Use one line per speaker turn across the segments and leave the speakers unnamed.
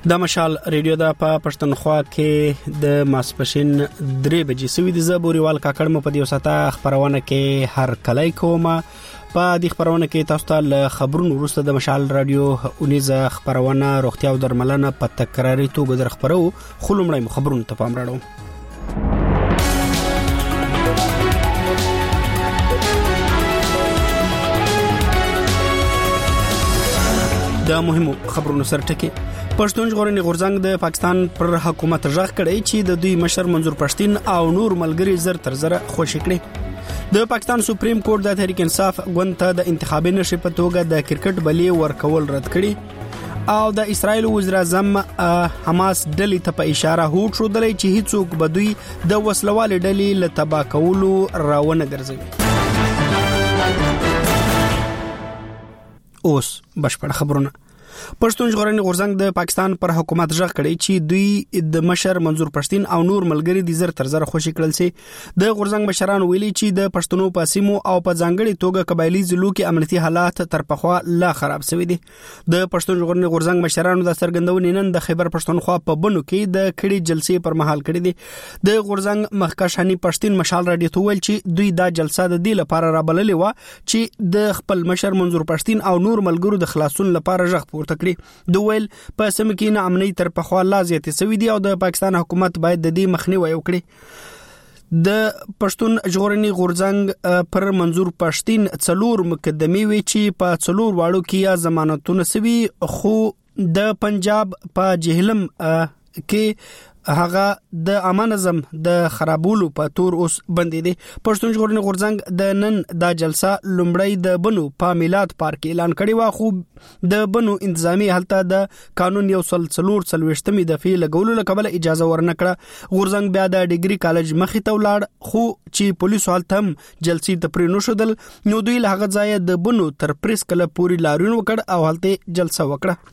د مشال ریډیو د پښتونخوا کې د ماسپښین 3 بجې سوي د زبوريوال کاکړ مو په دې وساته خبرونه کې هر کله کومه په دې خبرونه کې تاسو ته خبرونه وروسته د مشال رادیو اونیزه خبرونه روغتیا او درملنه په تکراري توګه در خبرو خلومړی خبرونه ته پام راړو. د مهمو خبرونو سره ټکی پښتون ژغورنې غورځنګ د پاکستان پر حکومت ژغ کړی چې د دوی مشر منظور پښتين او نور ملګری زر تر زر خوشی کړي. د پاکستان سپریم کورټ د تحریک انصاف غوند ته د انتخابي نشي په توګه د کرکټ بلې ورکول رد کړي او د اسرایل وزیر اعظم حماس ډلې ته په اشاره هوټ شو دلې چې هیڅوک به دوی د وسلوال ډلې له تبا کولو راونه ګرځي. اوس بشپړ خبرونه. پښتون ژغورنې غورځنګ د پاکستان پر حکومت ژغ کړی چې دوی د مشر منظور پښتين او نور ملګری د زر تر زر خوشی کړل سي. د غورځنګ مشران ویلي چې د پښتنو په سیمو او په ځانګړي توګه قبایلی ضلعو کې امنیتي حالات تر پخوا لا خراب شوي دي. د پښتون ژغورنې غورځنګ مشرانو د سرګندونې نن د خیبر پښتونخوا په بنو کې د کړي جلسې پر مهال کړي دي. د غورځنګ مخکښ هني پښتين مشال رادیو ته ویل چې دوی دا جلسه د دې لپاره رابللې و چې د خپل مشر منظور پښتين او نور ملګرو د خلاصون لپاره ژغ پورته کړي. دویل په سم کې نه امنیت تر پخوا لا زیاتې سوي دي او د پاکستان حکومت باید د دې مخنیوي وکړي. د پښتون ژغورنې غورځنګ پر منظور پښتين څلور مقدمې وی چې په څلور واړو کې یا ضمانتونه سوي خو د پنجاب په جهلم کې هغه د امانزم د خرابولو په تور اوس بندې دي. پښتون ژغورنې غورځنګ د نن د جلسه لومړی د بنو په میلاد پارک اعلان کړی و خو د بنو انتظامی حالت د قانون 143 د فعل لګولو لپاره اجازه ورنکړه. غورځنګ بیا د ډیګري کالج مخې ته ولاړ خو چې پولیسو حالت هم جلسې ته پرې نو شودل نو دوی له هغه ځای د بنو تر پریس کله پوری لاریون وکړ او حالت جلسه وکړه.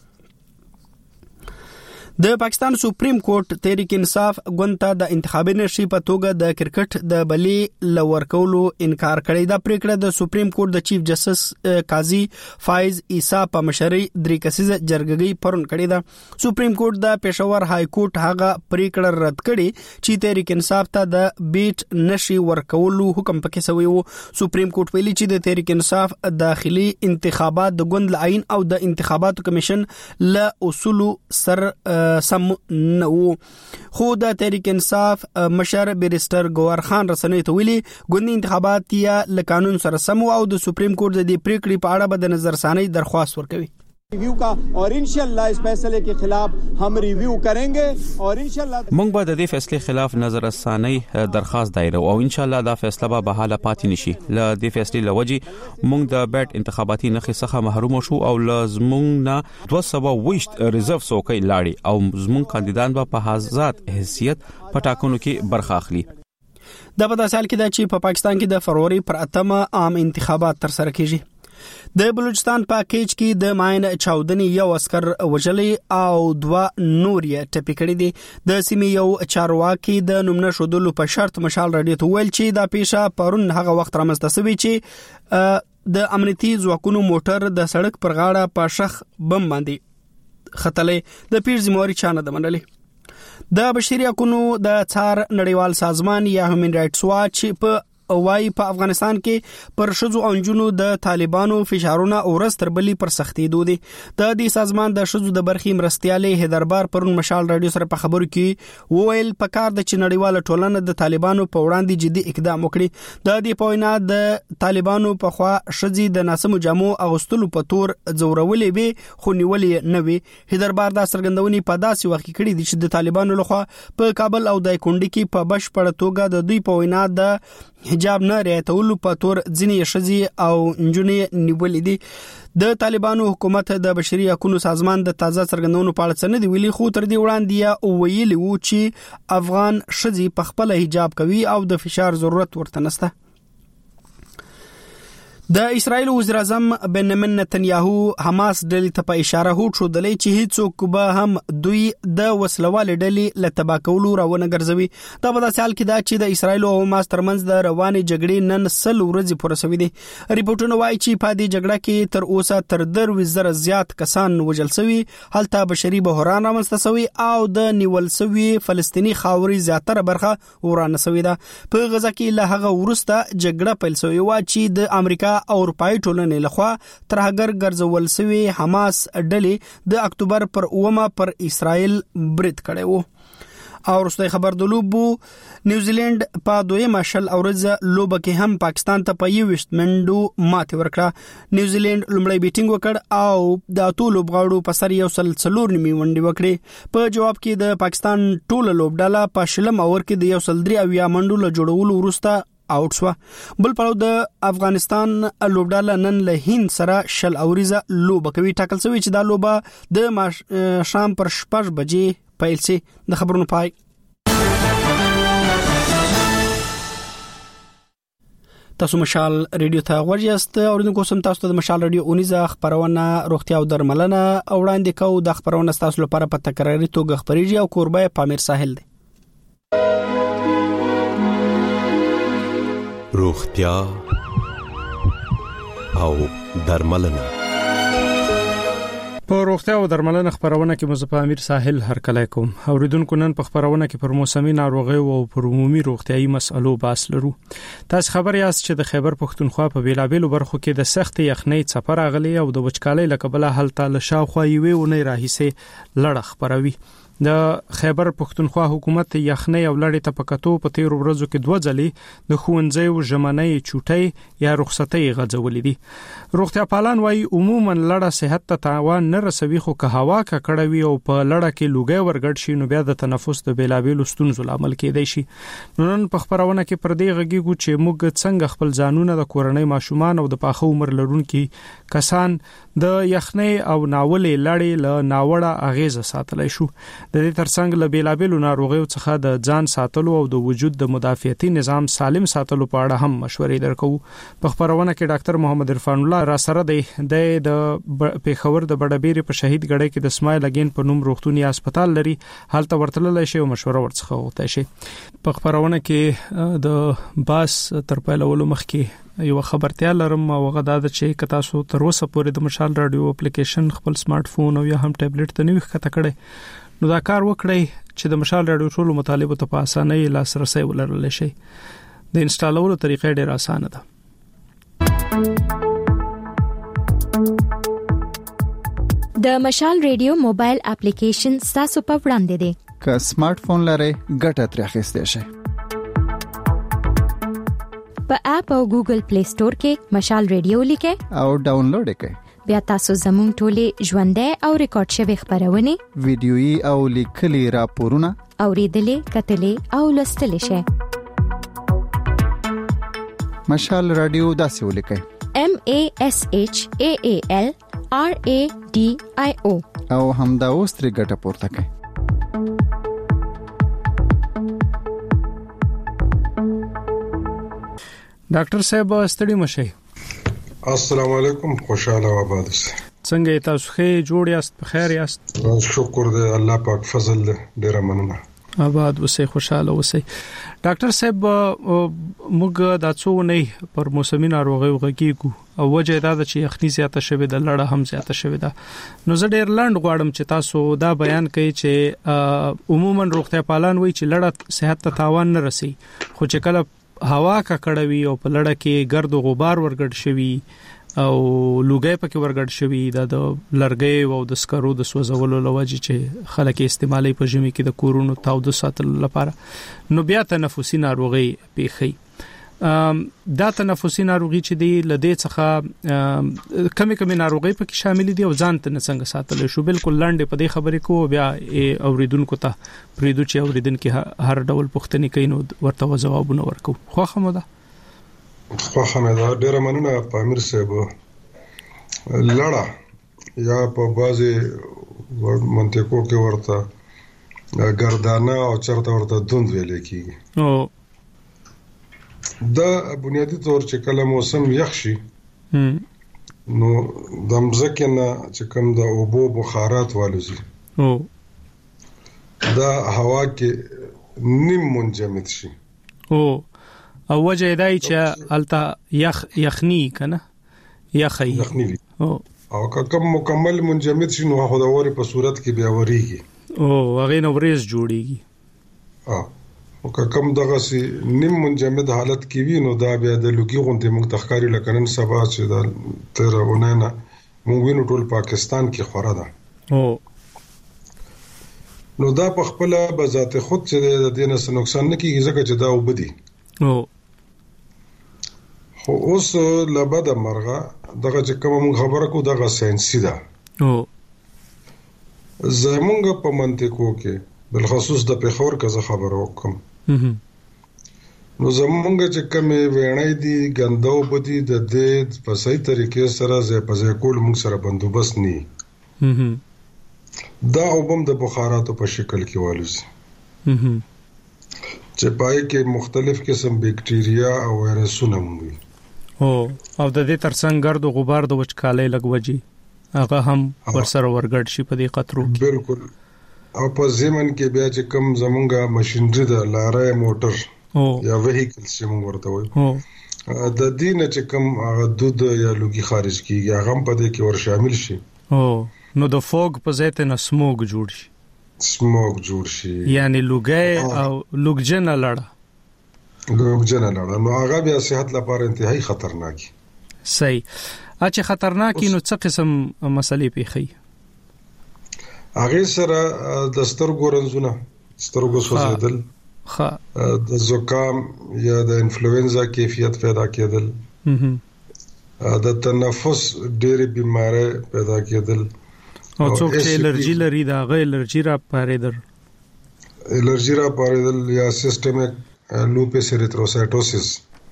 د پاکستان سپریم کورټ تحریک انصاف غوند ته د انتخابي نشي په توګه د کرکټ د بلې لور کولو انکار کړی. دا پریکړه د سپریم کورټ د چیف جسټس قاضي فایز عیسی په مشرۍ درې کسیزه جرګې پرون کړی ده. سپریم کورټ د پېښور های کورټ هغه پریکړه رد کړي چې تحریک انصاف ته د بیټ نشي ورکولو حکم پکې شوی وو. سپریم کورټ ویلي چې د تحریک انصاف داخلي انتخابات د غوند عین او د انتخاباتو کمیشن له اصول سر سم نو خو د تحریک انصاف مشر بیرستر گوهر خان رسنۍ ته ویلي ګوندي انتخابات یا له قانون سره سم او د سپریم کورټ د پریکړې په اړه د نظرثاني درخواست ورکوي.
रिव्यू का और इंशाल्लाह इस फैसले के खिलाफ हम रिव्यू करेंगे और इंशाल्लाह
موږ به د دې فیصلې خلاف نظر ثاني درخواست دایره او انشاءالله دا فیصله به بحاله پاتې نشي. ل دې فیصلې لوجي موږ د بیت انتخاباتي نخې څخه محروم شو او لازمون نه 220 ریزرو څوکۍ لاړي او زمون کاندیدان به په آزاد حیثیت په ټاکنو کې برخه اخلي.
د په داسال کې د چې په پاکستان کې د فروری پر 8 عام انتخابات تر سره کیږي. د بلوچستان په کېچ کې د ماین چاودنې یو عسكر وجلې او 2 نور یې ټپي کړي دي. د سیمې یو چارواکي د نومنه شودلو په شرط مشال رادیو ته ویل چې دا پیښه پرون هغه وخت رامنځته شوې چې د امنیتي ځواکونو موټر د سړک پر غاړه په شخ بم باندې خطلې د پیښې ذمہواري چانه د منلې. د بشري حقوقو د څار نړیوال سازمان یا هیومن رائټس واچ په وايي په افغانستان کې پر شذو او جنونو د طالبانو فشارونه او رستربلی پر سختي دودي. د دې سازمان د شذو د برخې مرستيالي هدربار پرون مشال رادیو سره په خبرو کې وویل په کار د نړیواله ټولنه د طالبانو په وړاندې جدي اقدام وکړي. د دې پوینا د طالبانو په خوا شذي د ناسمو جامو اغوستلو په تور زورولې به خو نیولې نه وي. هدربار د سرګندونی په داسې وخت کې کړي دي چې د طالبانو لخوا په کابل او د کونډي کې په بشپړ توګه د دوی په وینا د حجاب نه رعایتولو په تور ځینې شذي او نجونې نیولې دي. د طالبانو حکومت د بشري حقوقو سازمان د تازه څرګندونو په اړه څه نه دی ویلي خو تر دې وړاندې ویلي وو چې افغان شذي په خپل حجاب کوي او د فشار ضرورت ورته نشته. د اسرایل وزیر اعظم بنیامین نتنیاهو حماس ډلې ته په اشاره هوښودلې چې هیڅوک به هم دوی د وسلوال ډلې له تبا کولو راونه ګرځوي. دا په داسې حال کې ده چې د اسرایل او حماس ترمنځ د روانې جګړې نن 100 ورځې پوره شوې دي. ریپورتونه وایي چې په دې جګړه کې تر اوسه تر 2,000 زیات کسان وژل شوي، هلته بشري بحران رامنځته شوی او د نیول شوی فلسطینی خاورې زیاتره برخه ورانه شوې ده. په غزا کې له هغه وروسته جګړه پیل شوې و چې د امریکا او اروپאי ټولنې لخوا تر هغه ګرځول شوی حماس ډلې د اکتوبر پر 9 پر اسرائیل برید کړی وو. او وروسته خبر د لوبو نیوزیلند په دویمه شل اورځ لوبه کې هم پاکستان ته په 20 منډو ماته ورکړه. نیوزیلند لومړی بیټینګ وکړ او د اتو لوبغاړو په سر 104 نیمه ونډې وکړې. په جواب کې د پاکستان ټوله لوبډاله په شلم اور کې د 103 منډو له جوړولو وروسته آوټ شو. بل پلو د افغانستان لوبډاله نن له هند سره شل اوریزه لوبه کوي. ټاکل شوی چې دا لوبه د شام پر 6 بجې پیل شي. د خبرونو پای. تاسو مشال ریډیو ته ورجست اوریدونکو سم تاسو ته مشال ریډیو اونیزه خبرونه روغتیا او درملنه وړاندې کوو. د خبرونه تاسو لپاره په تکراري توګه خبريږي او کوربه پامیر ساحل دی.
روغتیا او درملنه.
په روغتیا او درملنه خبرونه کې مزه په امیر ساحل هرکلی کوم. اوریدونکو نن په خبرونه کې پر موسمي ناروغیو او پر عمومي روغتيایي مسلو بحث لرو. تاسو خبر یاست چې د خیبر پښتونخوا په بیلابېلو برخو کې د سخت یخنۍ څپه راغلي او د وچکالۍ له کبله هلته له شاوخوا یوې اونۍ راهیسې لړ خبروي. د خیبر پښتونخوا حکومت یخنۍ او لړې ته پکاتو په 13 ورځو کې 2 ځلې د خوندزیو ژمنۍ چوټۍ یا رخصتۍ غځولې دي. روغتیا پالان وايي عموما لړه صحت ته تاوان نه رسوي، خو که هوا ککړوي او په لړه کې لوګي ورګډ شي نو بیا د تنفس د بیلابېلو ستونزو لامل کېدای شي. نن په خبرونه کې پر دې غږیږو چې موږ څنګه خپل ځانونه د کورنۍ ماشومان او د پاخه عمر لرونکو کسان د یخنۍ او ناولې لړې له ناوړه اغیزه ساتلای شو. د دې ترڅنګ له بیلابېلو ناروغیو څخه د ځان ساتلو او د وجود د مدافعتي نظام سالم ساتلو په اړه هم مشورې درکو. په خبرونه کې ډاکټر محمد عرفان الله را سره دی. د پیښور د بډبېری په شهید ګړی کې د اسماعیل اگین په نوم روغتونی هسپتال لري، حالت ورتللی شي او مشوره ورڅخه وغوښتای شي. په خبرونه کې د باس تر پیلولو مخکې یو خبرتیا لرم او هغه دا چې کتا سو تر اوسه پورې د مشال رادیو اپلیکیشن خپل سمارټ فون او یا هم ټابلیټ ته نوې ښکته کړي نو دا کار وکړئ چې د مشال رادیو ټولو مطالبو ته په اسانۍ لاسرسي ولرل شي. د انسټالولو طریقې ډېر اسانه ده.
د مشال رادیو موبایل اپلیکیشن تاسو په وړاندې دی.
که سمارټ فون لرئ ګټه ترې اخیستئ شئ.
په اپ او ګوګل پلی سٹور کې مشال رادیو لیکئ
او ډاونلوډ یې کړئ.
بیا تاسو زموږ ټولې ژوندۍ او ریکارډ شوی خبرونه،
ویډیويي او لیکلي راپورونه
اوریدلې، کتلې او لوستلې شئ.
مشال رادیو داسې ولیکئ:
MASHAAL RADIO
او همدا اوس ترې ګټه پورته کړئ.
ډاکټر صاحب ستړي مشئ.
السلام علیکم، خوشاله و آباد اوسئ.
څنګه تاسو ښه جوړ یاست؟ په خیر یاست؟
شکر دی، الله پاک فضل دی، ډیر مننه.
آباد اوسئ، خوشاله اوسئ. ډاکټر صاحب موږ د څو پر موسمي ناروغیو غږیږو او وجه دا ده چې یخني زیاته شوې ده، لړه هم زیاته شوې ده. نو زه ډیر لاند غواړم چې تاسو دا بیان کړئ چې عموما روغتیا پالان وایي چې لړه صحت ته تاوان نه رسي، خو چې کله هوا ککړوي او په لړه کې ګرد او غبار ورګډ شوي او لوګي پکې ورګډ شوي، د لرګي او د سکرو د سوځولو لوجه چې خلک استعمالي په ژمي کې د کورونو تاوده ساتلو لپاره، نو بیا تنفسي ناروغي پیښي. دا تنفسي ناروغي چې دی لدې څخه کمی ناروغي پکې شامل دي او ځان ته څنګه ساتل شو. بالکل لاندې په دې خبرې کو بیا اوریدونکو ته پریدو چې اوریدونکو هر ډول پوښتنې کوي نو ورته جوابونه ورکو. خوښه مو ده.
خوښه مې ده، ډیر مننه پامیر صاحب. لړه یا په بازي منطقو کې ورته ګردانه او چرته ورته دوند ویل کیږي. دا بنیادی طور چې کله موسم یخ شي نو د مځکه نه چې کوم د اوبو بخارات والوزي دا هوا کې نیم منجمد شي
او وجه دای چې الته یخنی کنه یخنی
او کوم مکمل منجمد شي نو خو د اوري په صورت کې بیا وریږي
هغه نو ورز جوړیږي
او کوم دغه سي نیم منجمد حالت کې وي نو دا بیا د لوګي غونډه موږ تخکاری لکنن سبا چې د ترونه نه موږ وینو ټول پاکستان کې خورا ده نو دا په خپل بذات خود چې د دینه څه نقصان نه کیږي ځکه چې دا وبدي خو اوس لبد مرغه دغه چې کوم خبره کو دغه ساينسي ده زمونږ په منطقو کې بالخصوص د پیښور کزه خبره وکم نو زمونږ چې کومه وینای دي ګندو بدی د دې په صحیح طریقې سره زه په ځای کول موږ سره بندوبست ني دا اوبم د بخاراتو په شکل کې والوزي چې پای کې مختلف قسم بکټیریا او وایرسونه مومي
او د دې ترڅنګ ګرد او غبار د وچکالۍ لګوجي هغه هم ورسره ورګډ شي په دې خطرو کې
بالکل او په زمن کې بیا چې کم زمونږه ماشينري د لارې موټر یا وهیکل چې موږ ورته وایو د دینه چې کم هغه دود یا لوګي خارج کیږي هغه په دې کې ور شامل شي
نو د فوګ په ځای ته سموګ جوړ شي یعنی لوګي او لوګجن لړه
نو هغه بیا صحت لپاره انتهایی خطرناک
صحیح اچھا خطرناک نو څه قسم مسلې پیخي
هغه سره د سترګو رنځونه سترګو سوځیدل د زکام یا د انفلوئنزا کیفیت پیدا کېدل د تنفس ډېرې بیماری پیدا کېدل
او څوک چې الرجی لري دا غیر الرجی را پاریدل یا سیستمیک لوپس ایریتروسایټوسس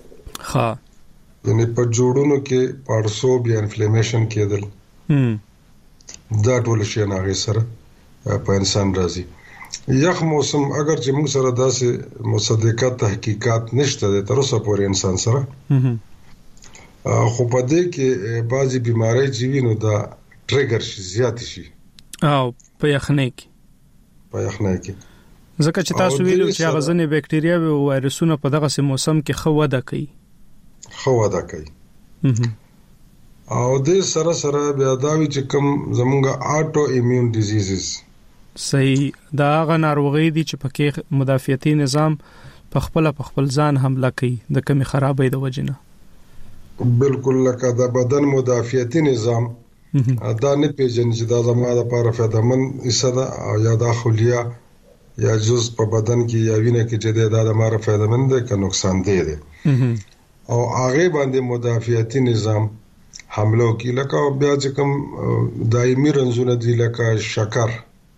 یعنی په جوړونو کې پارسوب یا انفلیمیشن کېدل دا ټول شي نه سره په انسان راځي یخ موسم اگر چې موږ سره داسې مصدقات تحقیقات نشته د تر اوسه پورې انسان سره خو په دې کې بعضي بیماری چې وینو دا ټریګر شي زیات شي او په یخنۍ کې ځکه چې تاسو ویلو چې هغه ځنې بکټیریا او وایرسونه په دغه موسم کې خو وده کوي او د سره بیا دا وی چې کوم زمونږه آټو ایمیون ډیزیزز صحیح دا هغه ناروغي دي چې پکې مدافعتي نظام په خپل ځان حمله کوي د کمی خرابې د وجنه
بالکل لکه د بدن مدافعتي نظام دا نه پیژني چې دا زموږ لپاره فایدمن ایسه او یا داخليه یا جز په بدن کې یا وینه کې چې دا د ماره فایدمن ده که نقصان دی او هغه باندې مدافعتي نظام حمله کوي لکه بیا چې کوم دایمي رنځونه دي لکه شکر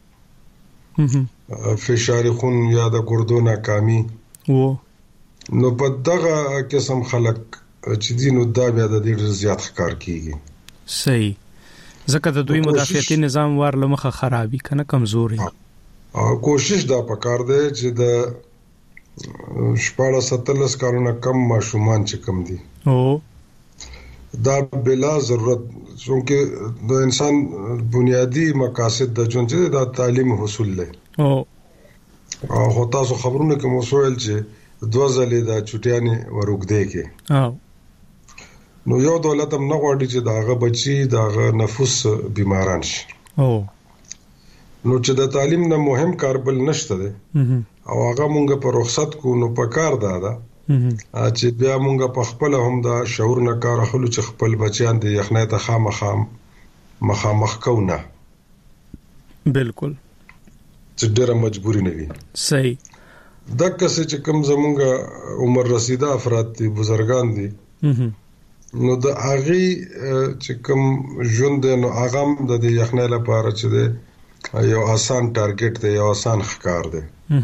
فشار خون یا د ګردو ناکامي نو په دغه قسم خلک چې دینو دا بیا د ډیر زیات ښکار کیږي
صحیح ځکه د دوی مدافعتي نظام ورله مخه خرابي کنه کمزوري
او کوشش دا پکار دی چې د 17 کارونه کم ماشومان چې کم دي دا بلا ضرورت څنګه د انسان بنیادی مقاصد د ژوند چې د تعلیم حاصل لې او هو تاسو خبرونه کوم وسویل چې دوه ځلې د چټیانې ورګدې کې نو یو دولت هم نه غواړي چې داغه بچي داغه نفوس بیماران شي نو چې د تعلیم نه مهم کار بل نشته ده او هغه مونږ په رخصت کو نو په کار ده چې بیا مونږ په خپل هم دا شعور نه کار اخلو چې خپل بچیان د یخنۍ ته خامخام مخامخ کوونه
بالکل
چې ډېر مجبوری نه وي
صحیح
دا کسه چې کوم زمونږ عمر رسیده افراد دي بزرګان دي نو د اغي چې کوم ژوند نو اغم د یخنۍ لپاره چې دی یو آسان ټارګټ دی یو آسان ښکار دی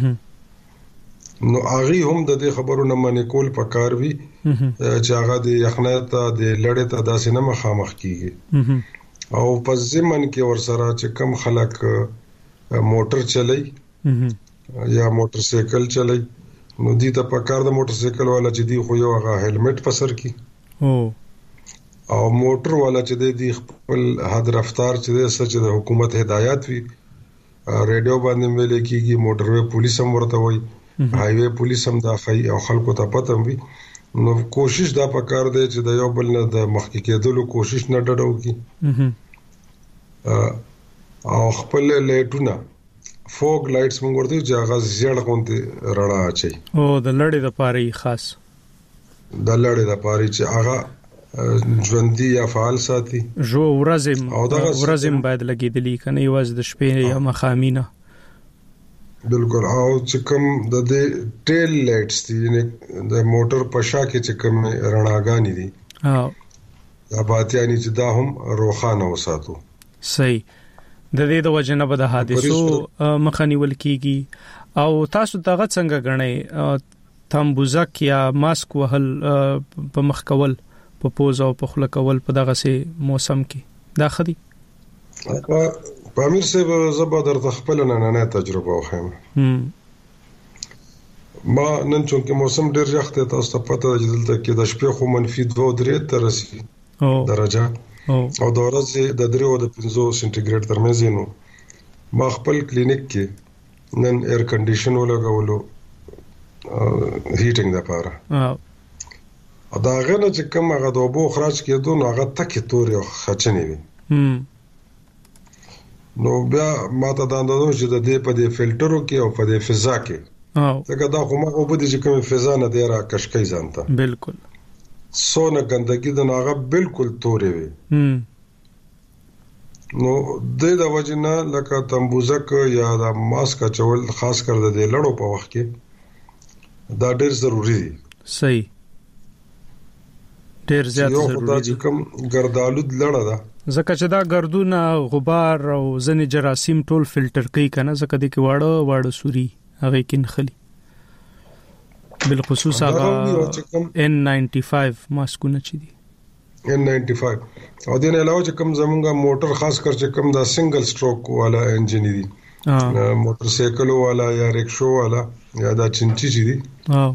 نو اغي هم د دې خبرونو باندې کول پکار وي چې هغه د یخنۍ ته د لړې ته داسې نه مخامخ کیږي او په زمن کې ورسره چې کم خلک موټر چلای یا موټر سایکل چلای نو دې ته پکار د موټر سایکل والا چې دی خو یو هغه هیلمټ په سر کی او موټر والا چې د خپل حد رفتار چې د سچ د حکومت هدایت وی ریډیو باندې ملي کیږي موټر وی پولیس هم ورته وي های وی پولیس هم د خي او خلکو ته پته وي نو کوشش دا پکار دی چې د یو بل نه د مخکې کېدلو کوشش نه ډډو کی او خپل لایټونه فوګ لایټس موږ ورته چې هغه زیړ غونډه رڼا اچي
او د لړې د پاره خاص
د لړې د پاره چې هغه ژوندۍ یا فعال ساتي
جو ورځم باید لګیدلی کنه یواز د شپې یا مخامینه
بالکل او چې کوم د ټیل لایټس دي د موټر په شا کې چې کوم رڼاګانی دي دا باتیانی چې دا هم روخانه وساتو
صحیح د دې د وجنه به د حادثو مخنیول کیږي او تاسو دغه څنګه غنئ تمبوزک یا ماسک وهل په مخ کول په پوز او په خله کول په دغه سي موسم کې دا خدي
په امیر سه زبر د خپل نه تجربه وخم ما نن چې موسم ډیر ځخته تاسو ته پته ده چې دلته کې د شپې خو -2-3 تر رسي درجه او د ورځې د 3 او د 5 سنټیګریډ ترمنځ نو ما خپل کلینیک کې نن ایر کنډیشن ولګولو هیټینګ لپاره دا غنه چې کوم هغه د اوبو خراج کېدو نو هغه تکې تورې او خچنې وي نو بیا ماته دا اندازو چې د دې په دې فلټرو کې او په دې فضا کې څنګه دا خو ما او په دې چې کوم فضا نه دی را کشکې ځانته
بالکل
سونه ګندګي د ناغه بالکل تورې وي نو د وجنه لکه تمبوزک یا د ماسک چول خاص کر د لړو په وخت کې دا ډېر ضروری دی
صحیح ډیر زیات ضروری دي
کوم ګردالود لړه ده
زکه چې دا ګردونه غبار او ځنې جراثیم ټول فلټر کوي کنه زکه د کې واړه سوري هغه کې نخلي بالخصوص هغه N95 ماسکونه چي دي
N95 او دین علاوه چې کوم زمونږه موټر خاص کر چې کوم دا سنگل سټروک والا انجن دي موټر سایکل والا یا رکشو والا یا دا چنچي چي دي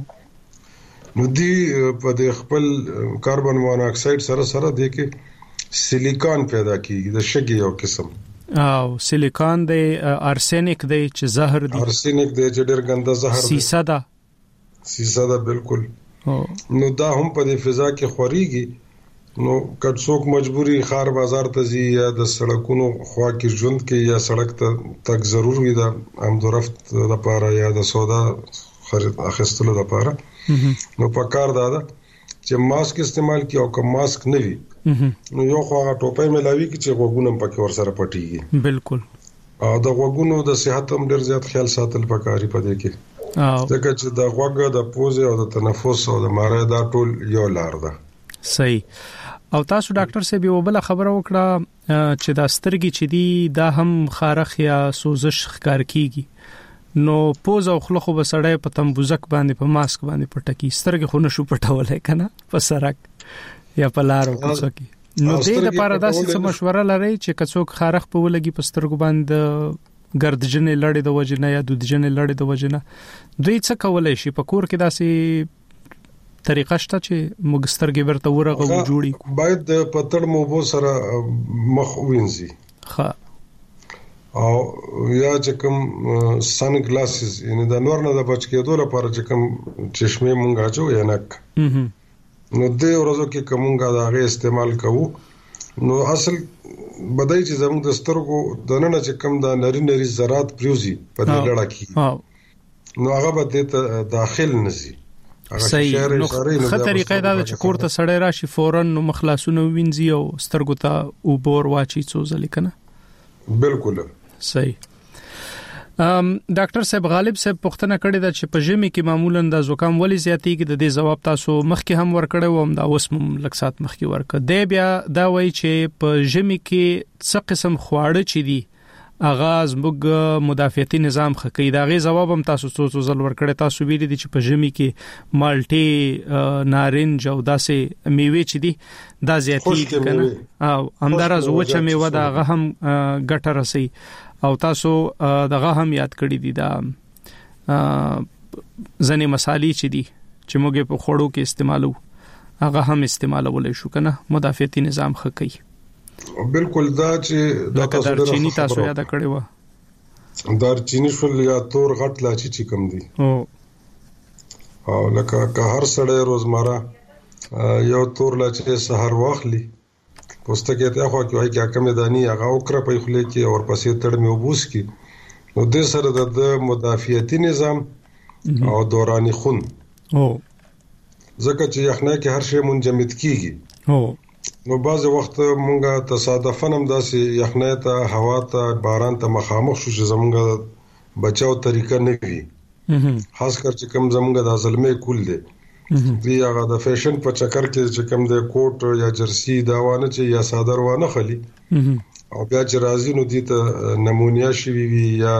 نو دی په د خپل کاربن مونو اکساید سره د کې سیلیکون پیدا کیږي د شګي یو قسم
او سیلیکون د ارسنیک د چې زهر دی
ارسنیک د چې ډېر ګنده زهر دی سیسه ده بالکل نو دا هم په د فضا کې خوريږي نو کله څوک مجبوری خار بازار ته ځي یا د سړکونو خوا کې ژوند کې یا سړک ته تک ضرور وي دا امدورفت لپاره یا د سودا خرید اخیستلو لپاره نو پکار دا چې ماسک استعمال کی او کوم ماسک نه وي نو یو خو هغه ټوپۍ ملاوي کی چې غوګونم پکې ور سره پټيږي
بالکل
او د غوګونو د صحت هم ډیر زیات خیال ساتل پکاري پدې کې ځکه چې د غوګه د پوزه او د تنفس او د ماره دا ټول یو لار ده
صحیح او تاسو ډاکټر صاحب یو بل خبره وکړه چې دا سترګې چې دي دا هم خارخ یا سوزش ښکار کیږي نو پوز او خلخ وبسړې په تمبوزک باندې په ماسک باندې پټکی سترګې خو نشو پټولای کنه په سرک یا په لارو کې نو دې لپاره دا څه مشوره لري چې کڅوک خارخ په ولګي په سترګو باندې ګردجنې لړې د وجنه یا دودجنې لړې د وجنه دوی څه کولای شي په کور کې داسې طریقه شته چې موږ سترګې ورته ورغو جوړي
باید د پتړ موبو سره مخ وینځي
ها
او یا چې کوم سن ګلاسز یعنی د نور نه د بچ کېدو لپاره چې کوم چشمه مونږه اچو یا نک نو د ورځو کې کومګه دا غي استعمال کوو نو اصل بدای چې زموږ د سترګو د نن چې کوم د نری ذرات پریوزي په دې لړه کې نو هغه به د داخل نزي
صحیح نو خطرې قاعده چې کوړه سړی راشي فورن نو مخلاصونه وینځي او سترګو ته او بور واچي څوزل کنه
بالکل
صحیح ډاکټر صاحب غالب صاحب پوښتنه کړې ده چې په ژمي کې معمولا د زکام ولې زیاتېږي د دې جواب تاسو مخکې هم ورکړی و هم دا اوس هم لکسات مخکې ورکړ دی بیا دا وایي چې په ژمي کې څه قسم خواړه چي دي اغاز موږ مدافعتي نظام خکې دا غي جواب هم تاسو څو ځل ورکړی تاسو ویلي دي چې په ژمي کې مالټي نارنج او داسې میوه چي دي دا زیاتېږي کنه او همدارز وچه میوه دا غه هم ګټه رسي او تاسو دغه هم یاد کړی دي دا ځنې مصالې چې دي چې موږ په خوړو کې استعمالو هغه هم استعمالولای شو کنه مدافعتي نظام ښه کوي.
بالکل دا چې
دا دارچینی تاسو یاد کړی و
دارچینی شول یا تور غټ لاچی چې کم دي او لکه که هر سړی روزمره یو تور لاچی سحر واخلي پوسټکې ته خو کوي چې کمې دانی هغه اوکره په خله کې او پسې تړ مې وبوس کی نو د سره د مدافعتي نظام او دوراني خون ځکه چې یخنۍ کې هر شی منجمد کیږي نو بعض وخت مونږه تصادفاً هم داسې یخنۍ ته هوا ته باران ته مخامخ شو چې زمونږه بچاو طریقه نه وي خاص کر چې کوم زمونږه د ظلمې کول دي دی هغه د فیشن په چکر کې چې کوم د کوټ یا جرسی دا وانه چې یا صادر وانه خلی او بیا چې راځي نو دي ته نمونیا شي وي یا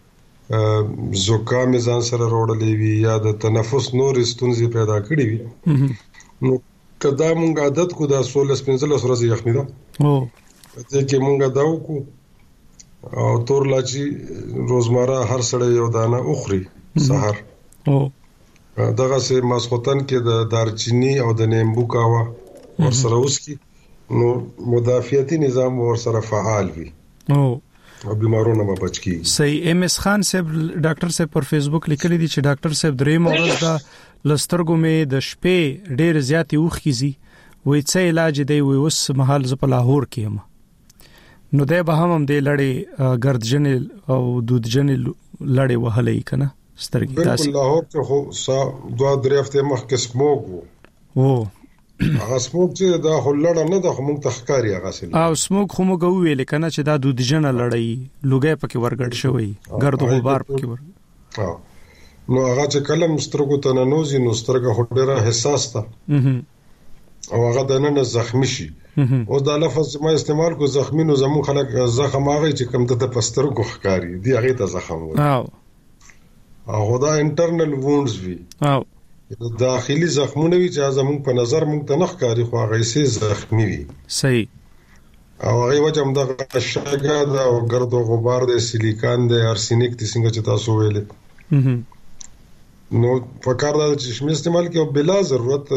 زکام ځان سره وروړلې وي یا د تنفس نور ستونزې پیدا کړې وي نو کدا مونږ عادت کو دا 16-15 ورځې یخنی دا ته کې مونږ دا وکړو او تور لاچی روزمره هر سړی یو دانه اخري سحر دغه سه ماسختن کې د دارچینی او د نیمبو کاوا ورسره وسکی نو مدافعتي نظام ورسره فعال وي او بیمارونو نه بچ کی.
صحیح. ام اس خان صاحب ډاکټر صاحب پر فیسبوک لیکلی دي چې ډاکټر صاحب درې مورز دا لسترګو مې د شپې ډېر زیات اوخ کیږي وې څه علاج دی وې اوس مهال ز په لاهور کې ما نو ده به هم د لړې ګردجن او دودجن لړې وهلې کنه سترګې تاسو
بالکل لاهور ته خو 2-3 هفته مخکې سموګ وو هغه سموګ چې دا هلړه نه د همون تخکاری هغه سل
او سموګ خو موږ ویل کنه چې دا دودجن لړې لوګي پکې ورګړ شوی ګرد غبار پکې ور
نو هغه چې کلم سترګو ته نوځي نو سترګه هډره حساس ده او هغه د نن زخمی شي او دا لفظ ما استعمال کو زخمی نو زمون خلک زخم هغه چې کم د پسترګو ښکاری دی هغه ته زخم وي او دا انټرنل وونډز وي داخلي زخمونه وي چې زمون په نظر مونږ ته نه ښکاری خو هغه سي زخمی وي.
صحیح.
او هغه وجه هم د شګه د ګرد او غبار د سیلیکان د ارسینیک د څنګه چې تاسو ویل نو په کار د چشمه استعمال کې او بلا ضرورت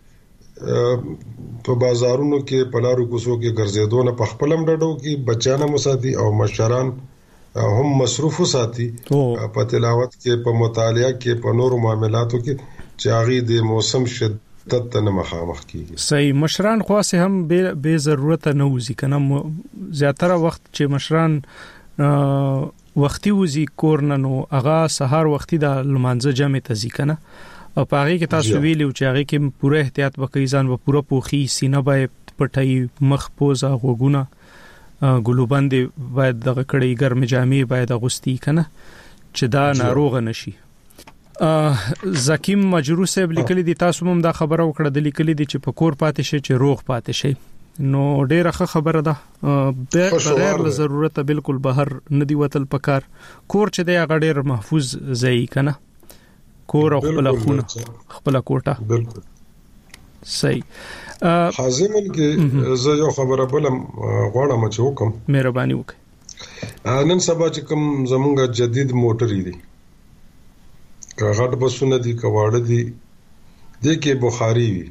په بازارونو کې په لارو کوڅو کې ګرځېدونه په خپلم ډډو کې بچانه مساتی او مشران هم مصروف ساتي په تلاوت کې په مطالعه کې په نورو معاملاتو کې چې هغه د موسم شدت ته مخامخ کیږي.
صحیح. مشران خاصه هم به ضرورت نه وځي کنه زیاتره وخت چې مشران وختي وځي کورننو هغه سحر وختي د لمانځه جمع ته ځي کنه او پاره کې تاسو ویلو چې هغه کې پوره احتیاط وکړي ځان و پوره پوخي سینه به پټي مخ پوزا غوګونه ګلوبند باید دغه کړي ګرم جامې باید اغوستي کنه چې دا ناروغ نشي. زکیم مجرو صاحب لیکلي دي تاسو هم دا خبره وکړه د لیکلي دي چې په کور پاتې شي چې روغ پاتې شي نو ډیره ښه خبره ده بغیر له ضرورت بالکل بهر ندی وتل پکار کور چې دی هغه ډیر محفوظ ځای کنه کور خپل خونه خپل کوټه
بالکل
صحیح.
حازمن کې زه یو خبره بلم غواړم چې وکم
مهرباني وکړئ.
نن سبا چې کوم زمونږ جدید موټرې دي که غټ بسونه دي کواړه دي د کې بخاري وي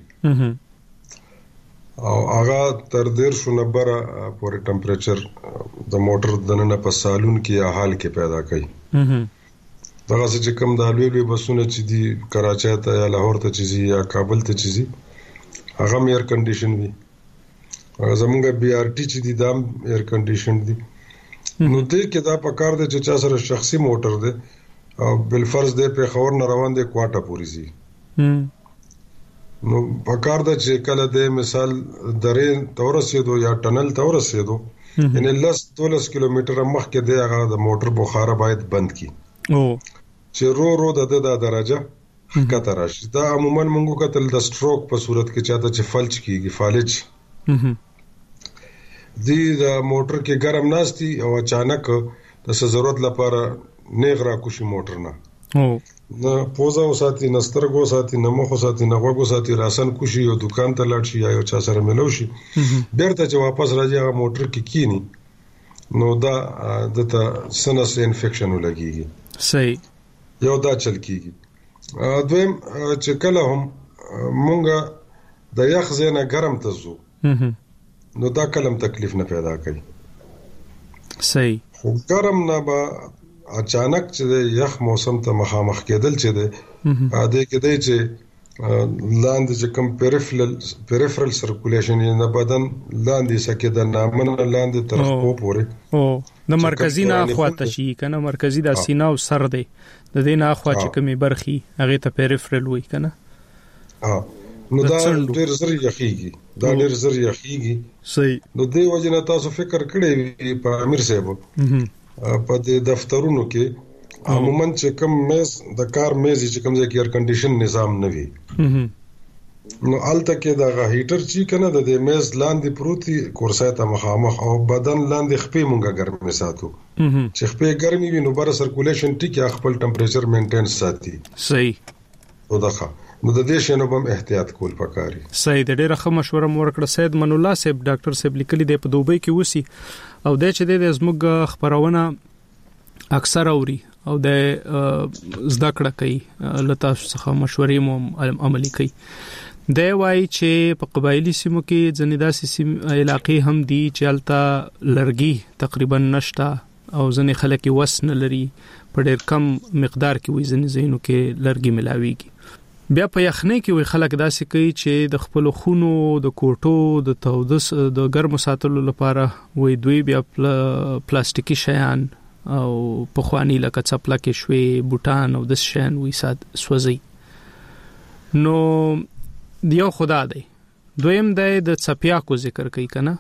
او هغه تر 150 نمبر پورې ټمپریچر د موټر دننه په سالون کې یا حال کې پیدا کوي. دغه چې کوم د لوی بسونه چې دي کراچۍ ته یا لاهور ته چې یا کابل ته چې هغه ایر کنډیشن وي زمونږ بي ار ټي چې دي دا ایر کنډیشن دي نو دې کې دا په کار دي چې چا سره شخصي موټر دی او بل فرض دی په خور نه روان دي کوټه پوری سي نو په کار د چې کله د مثال درې تورسېدو یا ټنل تورسېدو یعنی 12 کیلومتر مخکې دی هغه د موټر بخاره باید بند کی چې رو د درجه کته راشي. دا عموما موږ کتل د سټروک په صورت کې چاته چې فلج کیږي فالج دی د موټر کې ګرم ناشتي او اچانک د ضرورت لپاره نیغ را کوشي موټر نه نه پوزا وساتي نسترګو ساتي نمخ وساتي نغوګو ساتي راسن کوشي یو دکان ته لاړ شي یا یو چا سره ملو شي بیرته چې واپس راځي هغه موټر کې کینی نو دا دته سنس انفیکشن ولګيږي.
صحیح.
یو دا چل کیږي. دویم چې کله هم مونږه د یخ زینه ګرم ته زو نو دا کلم تکلیف نه پیدا کوي.
صحیح.
خو ګرم نه با اچانک چې یخ موسم ته مخامخ کېدل چې ده اده کې دی چې لاندې چې کوم پریفرل سرکولیشن یې نه بدن لاندې سکه د نامن لاندې تر خو پورې
او د مرکزی نه اخواته شي کنه مرکزی د سینه او سر دی د دې نه اخوا چې کومي برخي هغه ته پریفرل وای کنه.
نو دا ډېر زری یخیږي.
صحیح.
نو دې وجه نه تاسو فکر کړی په امیر صاحب په دې دفترونو کې عموما چې کوم میز د کار میز چې کوم ځای کې ایر کنډیشن نظام نه وي نو الته کې دا هیټر چې کنه د دې میز لاندې پروتي کورسای ته مخامخ او بدن لاندې خپې مونږه ګرمه ساتو چې خپې ګرمي وي نو بر سرکولیشن ټیک خپل ټمپریچر مینټین ساتي.
صحیح.
او دغه نو د دې شنو بم احتیاط کول پکاري.
صحیح. د ډېر ښه مشوره مور کړ سید من الله صاحب ډاکټر صاحب لیکلي دی په دوبۍ کې وسی او د چې د زموږ خبرونه اکثر اوري او د زده کړه کوي لته څخه مشورې مو عملي کوي. د وای چې په قبایلی سیمو کې ځنې داسې علاقې هم دي چې الته لرګي تقریبا نشته او ځنې خلک وس نه لري په ډېر کم مقدار کې وي ځنې زینو کې لرګي ملاويږي. بیا په یخنۍ کې وي خلک داسې کوي چې د خپل خونو د کوټو د تودس د ګرم ساتلو لپاره وي دوی بیا پلاستیکي شیان او په خواني لکه چپلا کې شوي بوټان او د شین وي سوځي. نو دیو خدا دی. دویم د چپیاکو ذکر کوي کنه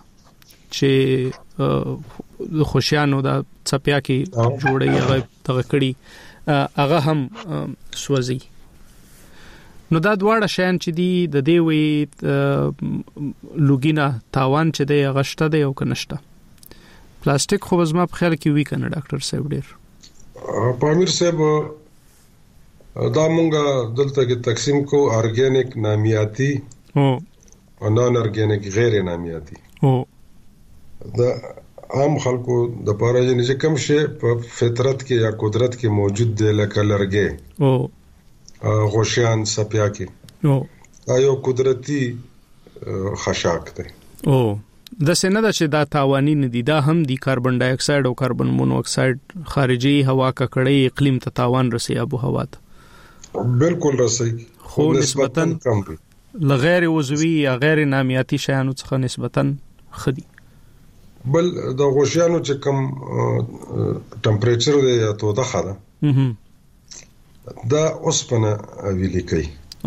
چې خوشیانو د چپیا کې جوړي هغه تغکړي هغه هم سوځي. نو دا دواړه شین چې دی د دی وی لوګینا تاوان چې دی غشته دی او کنهشته. پلاستیک خو زما په خیال کې وی کنه ډاکټر صاحب ډیر
پامیر صاحب دا مونږه دلته کې تقسیم کو ارګینیک نامیاتی او نان ارګینیک غیر نامیاتی دا عام خلکو د پاره چې کوم شی په فطرت کې یا قدرت کې موجود دی لکه لرګي غوشیان سپیا کې دا یو قدرتی خشاک دی.
د سینه چې دا تاوانی نه دي دا هم دی کاربن ډای اکساید او کاربن مونو اکساید خارجي هوا ککړې اقلیم ته تاوان رسي ابو هوا ته
بالکل رسي
خو نسبتاً لغیر عضوي یا غیر نامیاتي شیانو څخه نسبتاً خدي.
بل د غوشیانو چې کم ټمپریچر دی یا تو د خاله دا اوسپنه ویلي کوي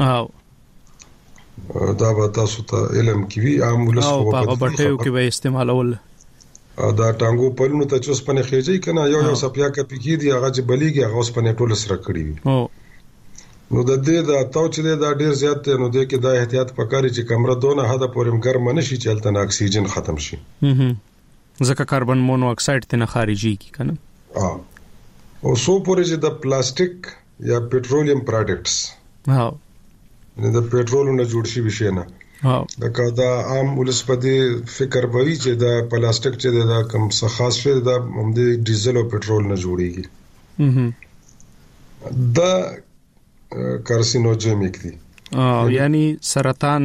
دا به تاسو ته علم کې وی عام ولس
په هغه بټیو کې به استعمالول
دا ټانګو پلونو ته چې اوسپنه خېږي کنه یو سپیا کپی کې دی هغه چې بلیږي هغه اوسپنه ټول سره کړی وي نو د دې دا تاو چې دا ډیر زیات نو د کې دا احتیاط پکاري چې کمره دونه حد پورې ګرم نشي چې الته اکسیجن ختم شي
ځکه کاربن مونو اکساید ته نه خارجي کی کنه
او سو پورې چې د پلاستیک یا پټرولیم پروډکټس د پټرولو نه جوړ شي وشي نه دا دا عام ولسپدي فکر کوي چې دا پلاستیک چې دا کم څه خاص شي دا هم د ډیزل او پټرول نه جوړيږي دا کارسینوجینیک دي
یعنی سرطان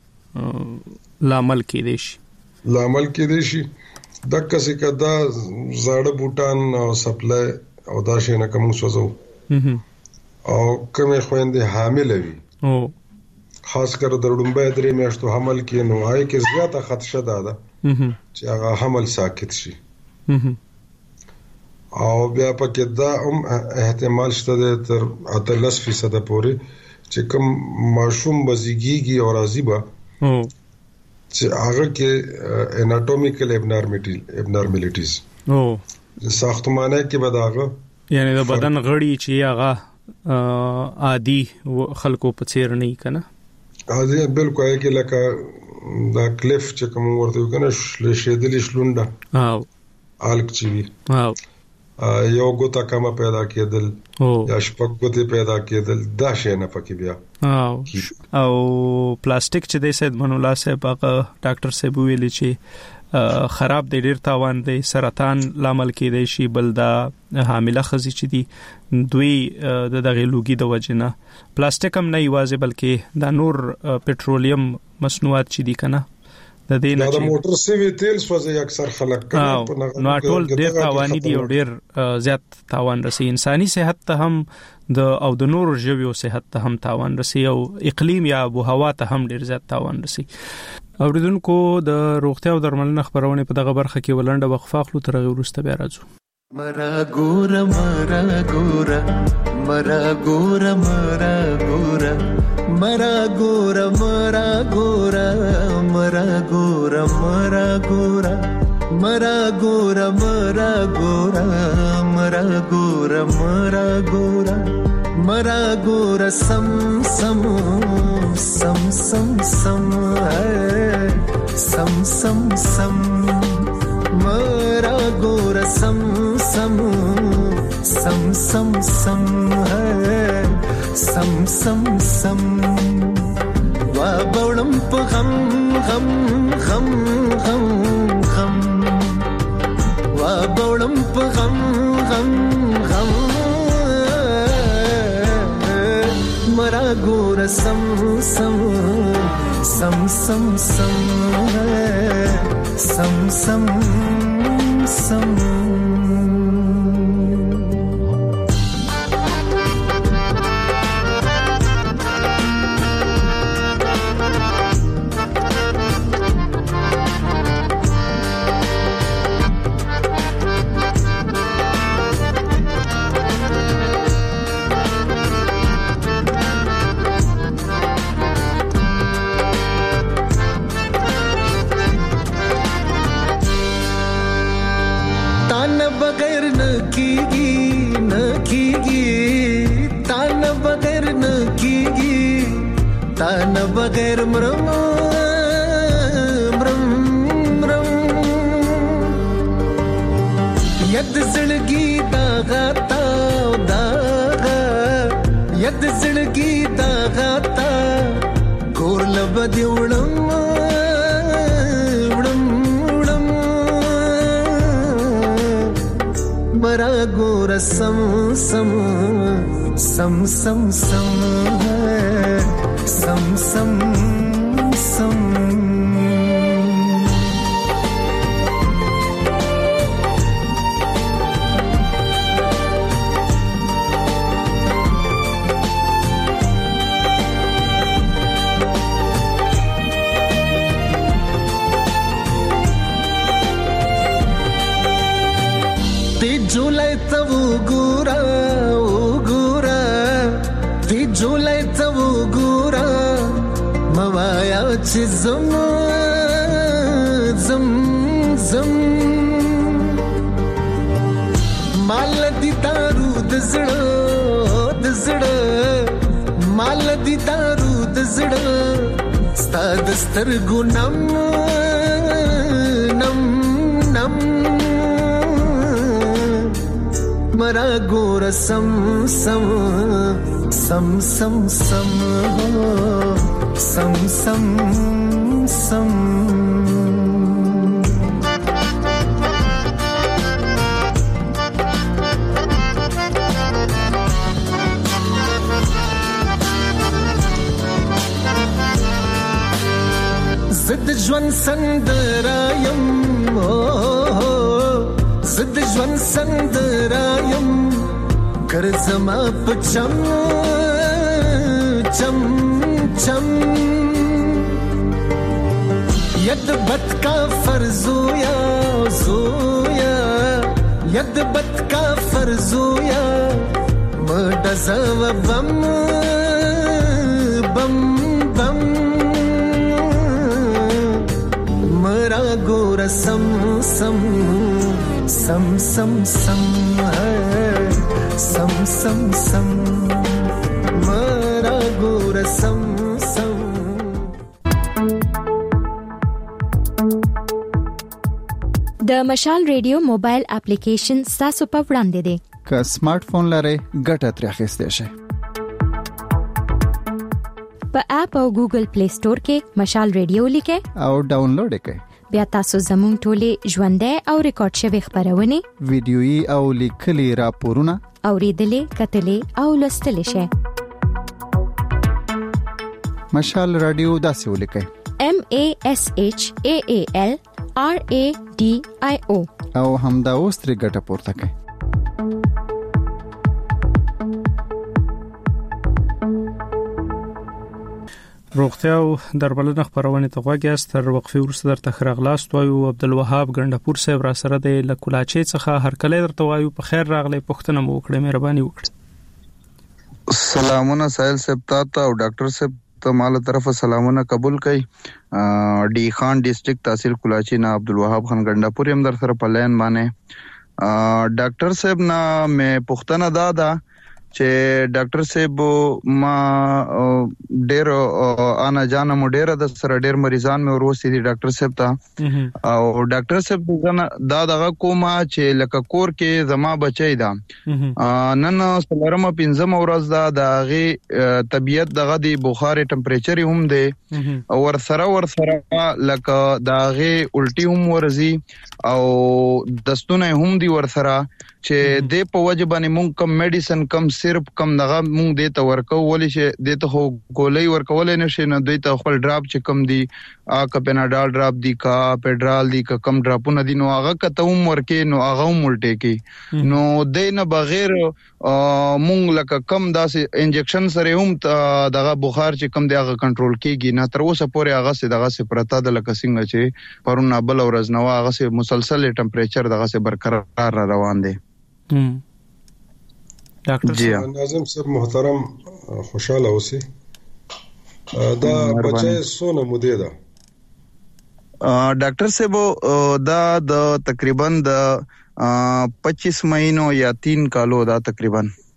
لامل کې دي شي د کسي کدا زړه بوټان او سپلای او دا شي نه کوم سوزو او کومه خويندې حامل وي خاص کر د ډومبه درې میاشتو حمل کې نو آی کې زیاته خدشه ده چې هغه حمل ساکت شي او بیا پکې دا احتمال شته تر 83% پورې چې کوم ماشوم بزیږي او راضي به چې هغه کې اناټومیکل ابنارمالیټیز ساختمانه کې بداغه یعنی د بدن غړي چې هغه عادي خلکو په څیر نه کنه
عادي بالکل کې لکه دا کلیف چې کوم ورته کنه شېدلی شلونډه الک چی وی یو ګوتا کما پیدا کېدل یا شپږ ګوتې پیدا کېدل دا شی نه پکې بیا
او پلاستیک چې د سید من الله صاحب هغه ډاکټر صاحب ویلي چې خراب دی ډیر تاوان دی سرطان لامل کېدای شي بل دا حامله خزي چې دي دوی د دغه لوګي د وجنه پلاستیک هم نه یوازې بلکې دا نور پټرولیم مصنوعات چې دي کنه د دې نه
د موټر سیوی تیل سوځي اکثر خلک
کنه نو ټول ډیر تاوانی دي او ډیر زیات تاوان رسي انساني صحت ته هم د نور ژویو صحت ته هم تاوان رسي او اقلیم یا ابو هوا ته هم ډیر زیات تاوان رسي. اوریدونکو د روغتیا او درملنه خبرونه په دغه برخه کې ولنډه وقفه خلو تر وروسته بیا راځو.
مرا ګور مرا ګور مرا ګور مرا ګور مرا ګور مرا ګور مرا ګور مرا ګور مرا ګور مرا ګور مرا ګور مرا ګور مرا ګور سم سم سم سم سم سم سم سم مرا ګور سم سم سم سم سم سم سم سم وا بولم په غم غم غم غم غم وا بولم په غم غم غم مرا ګور سم سم سم سم سم سم سم سم बगैर मरम मरम मरम यद जिंदगी दागाता दागा यद जिंदगी दागाता गोर लबदी उड़म उड़म उड़म मरा गोर सम सम सम सम सम सम सम सम ती जुलाई तव गुरा ओ गुरा ती जुलाई तव गुरा मवाया च zam zam zam mal di daru d zड़ा mal di daru d zड़ा sta dastar gunam nam nam mara gora sam sam sam sam sam sam sam sam zid jwan sandarayam zid jwan sandarayam kar zama pacham cham cham yad bat ka farzuya zuya yad bat ka farzuya madazav bam bam bam mara gora sam sam sam sam sam sam sam sam mara gora sam sam
د مشال ریډیو موبایل اپلیکیشن تاسو په وړاندې دی.
که سمارټ فون لرئ ګټه ترې اخیستئ شئ.
په اپ او ګوګل پلی سٹور کې مشال ریډیو لیکئ
او ډاونلوډ یې کړئ.
بیا تاسو زموږ ټولې ژوندۍ او ریکارډ شوی خبرونه
ویډیويي او لیکلي راپورونه
اوریدلې کتلې او لوستلې شئ.
مشال رادیو داسې ولیکئ
ASHAALRADIO
او همدا اوس ترې ګټه پورته کړئ.
روغتیا او درملنه خبرونه ته غواګیاست. تر وقفې وروسته درته خراغلاست وایو. عبدالوهاب ګندپور صاحب را سره د لکولاچې څخه هر کله درته وایو په خیر راغلی. پښتنه مو وکړه، مهرباني وکړه.
سلامونه سایل صاحب ته او ډاکټر صاحب ته ماله طرفه سلامونه قبول کړئ. ډی خان ډیسټریکټ تحصیل کولاچی نه عبدالوهاب خان ګندپور هم در سره په لاین باندې. ډاکټر صاحب نه مې پښتنه دادا چې ډاکټر صاحب ما ډېر انا جانم ډېر د سره ډېر مریضان مې وروستي دي ډاکټر صاحب ته. او ډاکټر صاحب دا دغه کومه چې لکه کور کې زما بچی دا نن سلرمه 15 ورځ دا دغه طبيعت دغه دی بخار ټمپریچر هم دی او ور سره لکه دغه الټي هم ورزي او دستونه هم دی ور سره چې د په وجه باندې مونږ کم میډیسن کم صرف کم دغه مونږ د ته ورکو ولې چې د ته ګولې ورکول نه شي نه دوی ته خپل ډراپ چې کم دی پیناډال ډراپ دی کا پیډرال دی کا کم ډراپونه دي نو هغه کته هم ورکې نو هغه هم ولټې کی نو دینه بغیر مونږ لکه کم داسې انجکشن سره هم دغه بخار چې کم دی هغه کنټرول کیږي نه تر اوسه پورې هغه سي دغه سي پرتا د لکه څنګه چې پرونه بل ورځ نو هغه سي مسلسل ټمپریچر دغه سي برقرار روان دی.
ډاکټر ناظم صاحب محترم خوشاله اوسئ. دا بچي سونه مودې ده
ډاکټر صاحب دا د تقریبا د 25 مہینو یا 3 کالو دا تقریبا.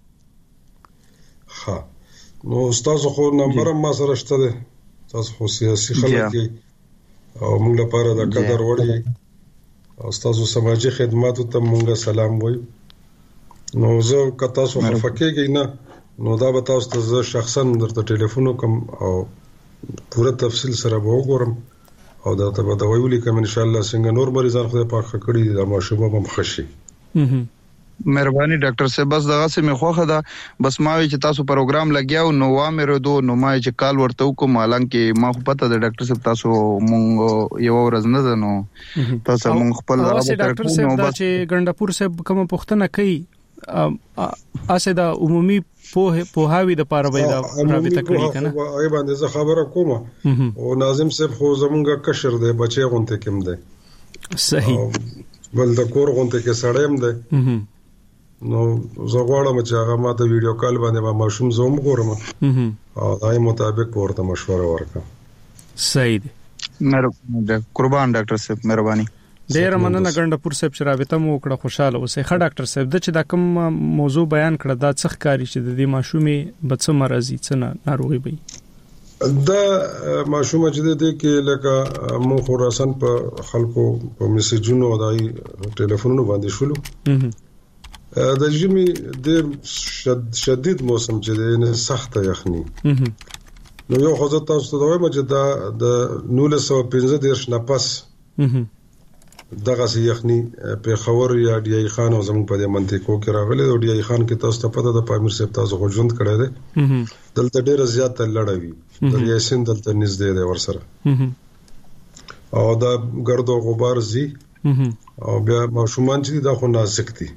ها نو تاسو خو نمبر ما سره شته ده تاسو خو سیاسي خلک او موږ لپاره د قدر وړي او تاسو سماجی خدماتو ته موږ سلام وایو. نو زه که تاسو خفکیږئ نه نو دا به تاسو ته شخصا درته ټلیفون وکم او پوره تفصیل سره به وګورم او دا ته به دا ویلي کوم ان شاء الله څنګه نور مریضان خدای پاک کړی دا ماشومه هم خوشي.
مهرباني ډاکټر صاحب بس دغه سه می خوخه ده بس ما وی چې تاسو پروګرام لګیاو نو وامره دو نو ما چې کال ورته کوم حالانکه ما خو پته ده ډاکټر صاحب تاسو مونږ یو ورځ نه ده نو تاسو مونږ خپل
ډاکټر صاحب دا چې ګندپور صاحب کوم پښتنه کوي اسه دا عمومي پوهاوی د پاره وای دا رابطه کړی کنه
ای باندې زه خبره کوم او ناظم صاحب خو زمونږه کشر دی بچي غونته کوم دی
صحیح
بل د کور غونته کې سړیم دی نو زه غواړم چې هغه ما ته ویډیو کال باندې ما ماشوم زوم ګورم او دای مطابق ورته مشوره ورکړم.
صحیح دی
مهرباني قربان ډاکټر صاحب مهرباني.
ډیر مننه ګندپور صاحب چې رابطه مو وکړه خوشاله اوسئ. ښه ډاکټر صاحب د چې دا کوم موضوع بیان کړه دا څه ښکاری چې د دې ماشومې بچ مرزي څه ناروغي وي
دا ماشومه چې د کې لکه مو خراسان په خلکو په میسجونو دای ټلیفونونو باندې شولو د ژمي د شدید موسم چې د سخته یخني نو یو خو تاسو ته وایم چې دا د 1915 نه پس دغه سي یخني په خبر یا ډی خان او زموږ په منطقو کې راغلي او ډی خان کې تاسو ته پته د پامیر صاحب تاسو خو ژوند کړی دی دلته ډیر زیات لړوي د یاسین دلته نږدې دی ورسره او دا ګرد او غبار زی او بیا ماشومان چې دا خو نازک دي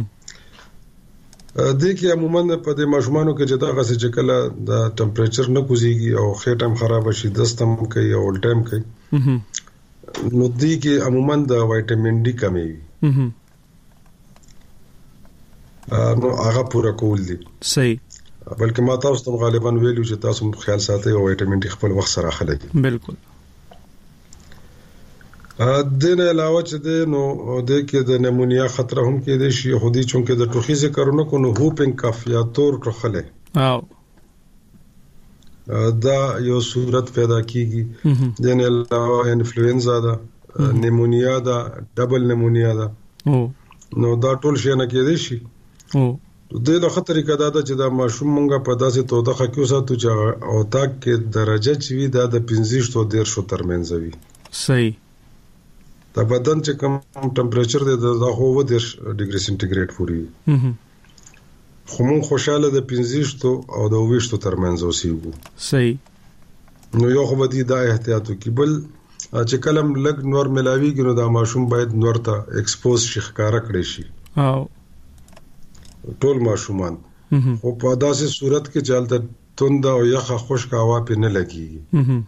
د کې عموما په د ماشومانو کې چې دا غسه چې کله د ټمپریچر نه کوزيږي او خېټم خراب شي دستم کوي او ټایم کوي نو دې کې عموما د وټامین ډي کمی وي نو هغه پورا کول دي
صحیح
بلکې ما تاسو ته غالبا ویلو چې تاسو خیال ساتئ او وټامین ډي خپل وخت سره اخلئ.
بالکل
دنه علاوه چې د نو د کې د نمونیا خطر هم کې دي شي خودي چونکه د ټوخي ذکر نه کو نو هوپینګ کف یا تور ټوخله
او
دا یو صورت پیدا کیږي دنه علاوه انفلوئنزا دا نمونیا دا ډبل نمونیا دا نو دا ټول شي نه کې دي شي د له خطر کې دا چې دا ماشوم مونږه په داسې توده خکیو ساتو چې او تاک کې درجه چې وي دا د 15 to 13 ترمنځ وي.
صحیح
دا بدن چې کوم ټمپریچر دی دا هو 10 ډیګري سنټیګریډ پورې خو مون خوشاله د 15 او د 20 ترمنځ اوسېږو.
صحیح
نو یو خو بدی دا احتیاط کی بل چې کلم لګ نور ملاویږي نو دا ماشوم باید نور ته ایکسپوز شي ښکارا کړی شي
او
ټول ماشومان خو په داسې صورت کې چالتہ توند او یخه خشک هوا په نه لګي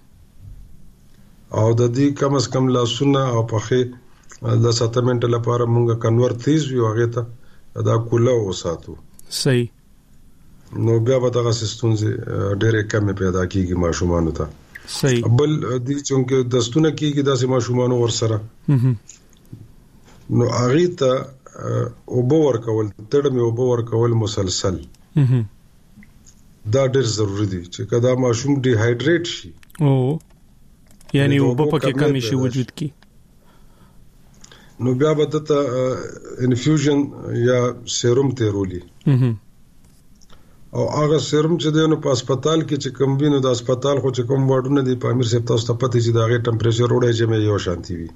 او د دې کم از کم لاسونه او پخې د ساتمنټ لپاره مونږه کنور تیز وی هغه ته دا کوله وساتو
صحیح
نو بیا به دا سیستونځ ډېرې کم پیدا کیږي ماشومان ته
صحیح
بل دې چې دستونه کیږي داسې ماشومان ورسره نو هغه ته اوبور کول تړمه اوبور کول مسلسل دا ډېر ضروری دي چې کدا ماشوم ډي هایډریټ شي
او یعنی اوبه پکې کمی شي وجود کی
نو بیا به ته انفیوژن یا سیروم تیرولی او هغه سیروم چې دی نو په هسپتال کې چې کوم وینو د هسپتال خو چې کوم واډونه دی په امیر صاحب تاسو ته پته چې دا غي ټمپریچر وړي چې مې یو شانتي وي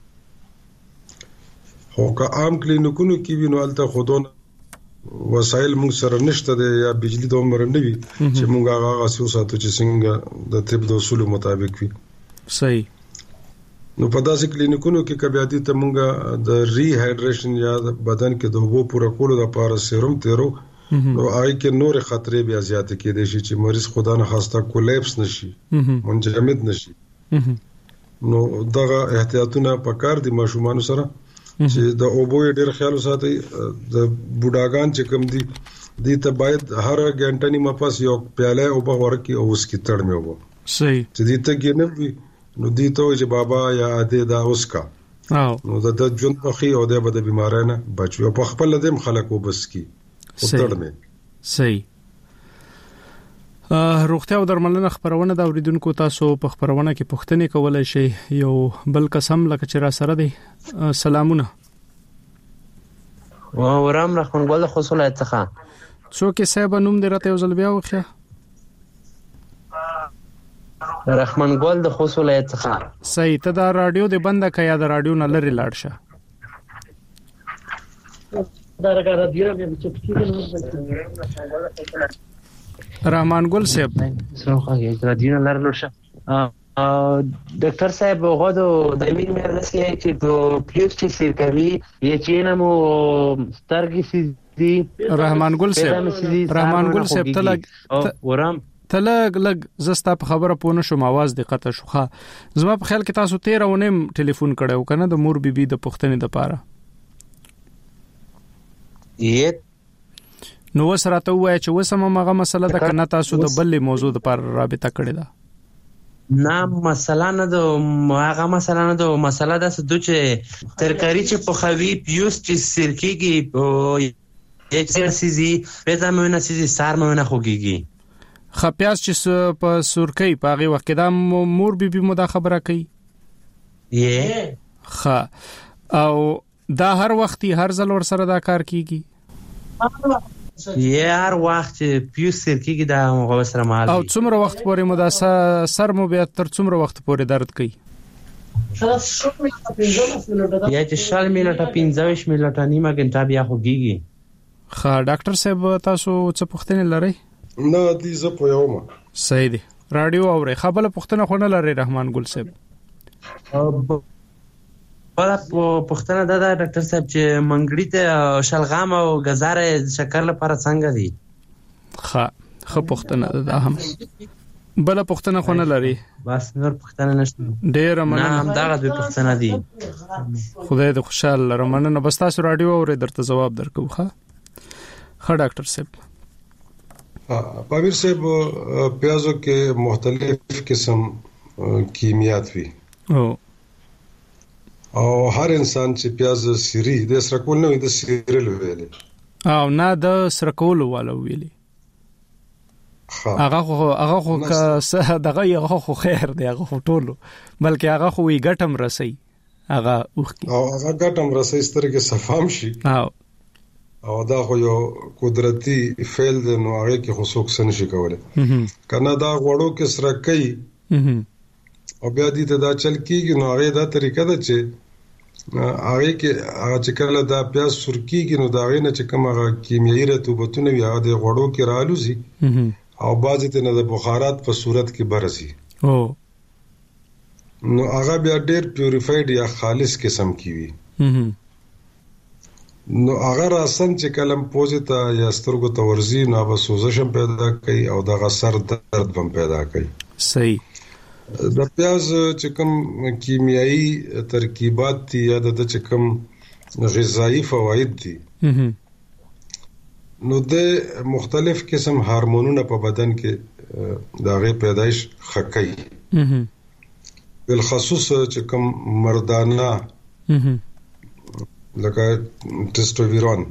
خو که عام کلینیکونو کې وینو الته خودون وسایل موږ سره نشته دی یا بجلی د عمر نه وي چې موږ هغه ساتو چې څنګه د طب د اصول مطابق وي
صحیح
نو په داسې کلینیکونو کې کبياتي ته موږ د ری هایډریشن یا بدن کې د اوبو پوره کولو لپاره سیروم تیرو نو هغه کې نور خطرې بیا زیات کېدې شي چې مریض خدا نه خواسته کولیپس نشي منجمد نشي نو دغه احتیاطونه پکار دي ماشومان سره چې د اوبو ډېر خیال وساتي د بوډاګان چې کم دي دي ته باید هر غنټه نیمه پاس یو پیاله اوبه ورکي او اس کی تړ مې وو
صحیح
چې دي ته کې نه وي نو دي ته چې بابا یا اده دا اوس کا نو د جون په خي او د بیمارۍ نه بچو په خپل دیم خلک وبس کی
صحیح روغتیا او درملنه خبرونه د اوریدونکو تاسو په خبرونه کې پوښتنه کولای شئ یو بل قسم لکه چې را سره دی سلامونه
ورام رحمان ګل خصوصا څخه
څوک یې صاحب نوم دې راته وزل بیا وخیا
رحمان ګل د خصوصا څخه
صحیح ته دا رادیو دې بنده کیا د رادیو نه لری لاړ شه رحمان ګل صاحب
رادیو نه لری لاړ شه ډاکټر صاحب غوډو د وینې مرسته چې په پلیوس چې سرکوي یې چې نمو سترګې سي
رحمان ګل صاحب تلګ
ورام
لګ زستا په خبره پونه شوم आवाज د قطه شوخه زما په خیال کې تاسو 13 ونیم ټلیفون کړو کنه د مور بیبي د پښتنې د پاره نو وسره ته وای چې وسمه مغه مسله د کنه تاسو د بلې موضوع د پر رابطه کړی دا
نه مسله نه د هغه مسله نه د مسله د څه چې ترکاری چې په خوي پیوس چې سرکیږي او اکسرسیزي پېزامونه سيزي سارمونه خوګيږي
خپیاس چې په سورکۍ په هغه وخت کې د مور بیبي مو دا خبره کوي او دا هر وخت هر ځل ور سره دا کار کیږي
هر وخت پیوس سرکیږي دا مغه سره مال
او څومره وخت پورې مو دا سر مو بیا تر څومره وخت پورې درد کوي
یا چې 40 منټه 15 منټه نیمه غنټه بیا خوږي
ډاکټر صاحب تاسو څه پوښتنه لرئ
نه دې زه په یوه
صحیح دی رادیو اوري خبره پښتنه خو نه لري رحمان ګل صاحب
ولا پښتنه دا ډاکټر صاحب چې منګړی ته شلغام او غزار شکر لپاره څنګه دي
خو پښتنه دا هم بل پښتنه خو نه لري
بس نور پښتنه نشته
ډېر
مننه هم دا د پښتنه دي
خدای دې خوشاله رمنه بس تاسو رادیو اوري درته جواب درکو ډاکټر صاحب
پامیر صاحب پیازو کې مختلف قسم کیمیات وي او هر انسان چې پیاز سری د سرکول نه د سیرل ویلې
او نه د سرکول والو ویلې هغه خو دغه یو خو خیر دی هغه ټولو بلکې هغه خو وی ګټم رسي هغه اوخ
او هغه ګټم رسي سترګې صفام شي او دا خو یو قدرتي فعل دی نو هغه کې خو څوک څه نشي کولای کنه دا غوړو کې سره کوي او بیا دې ته دا چل کیږي نو هغه دا طریقه ده چې هغه کې چې کله دا پیاز سرکیږي نو دا غي نه چې کومه کیمیاوي رطوبتونه وي هغه د غوړو کې رالوزي او بعضې ته نه د بخارات په صورت کې برسي
او
نو هغه بیا ډیر پیوریفاید یا خالص قسم کی وي نو هغه راسن چې کلم پوزیتا یا سترګو ته ورزي نو به سوزش پیدا کوي او دغه سر درد هم پیدا کوي.
صحیح.
د پیاز چې کوم کیمیاوي ترکیبات دي یا د چې کوم غذایی فواید دي نو د مختلف قسم هورمونونه په بدن کې دغه پیدایش خکې بالخصوص چې کوم مردانه لکه ټیسټوسټیرون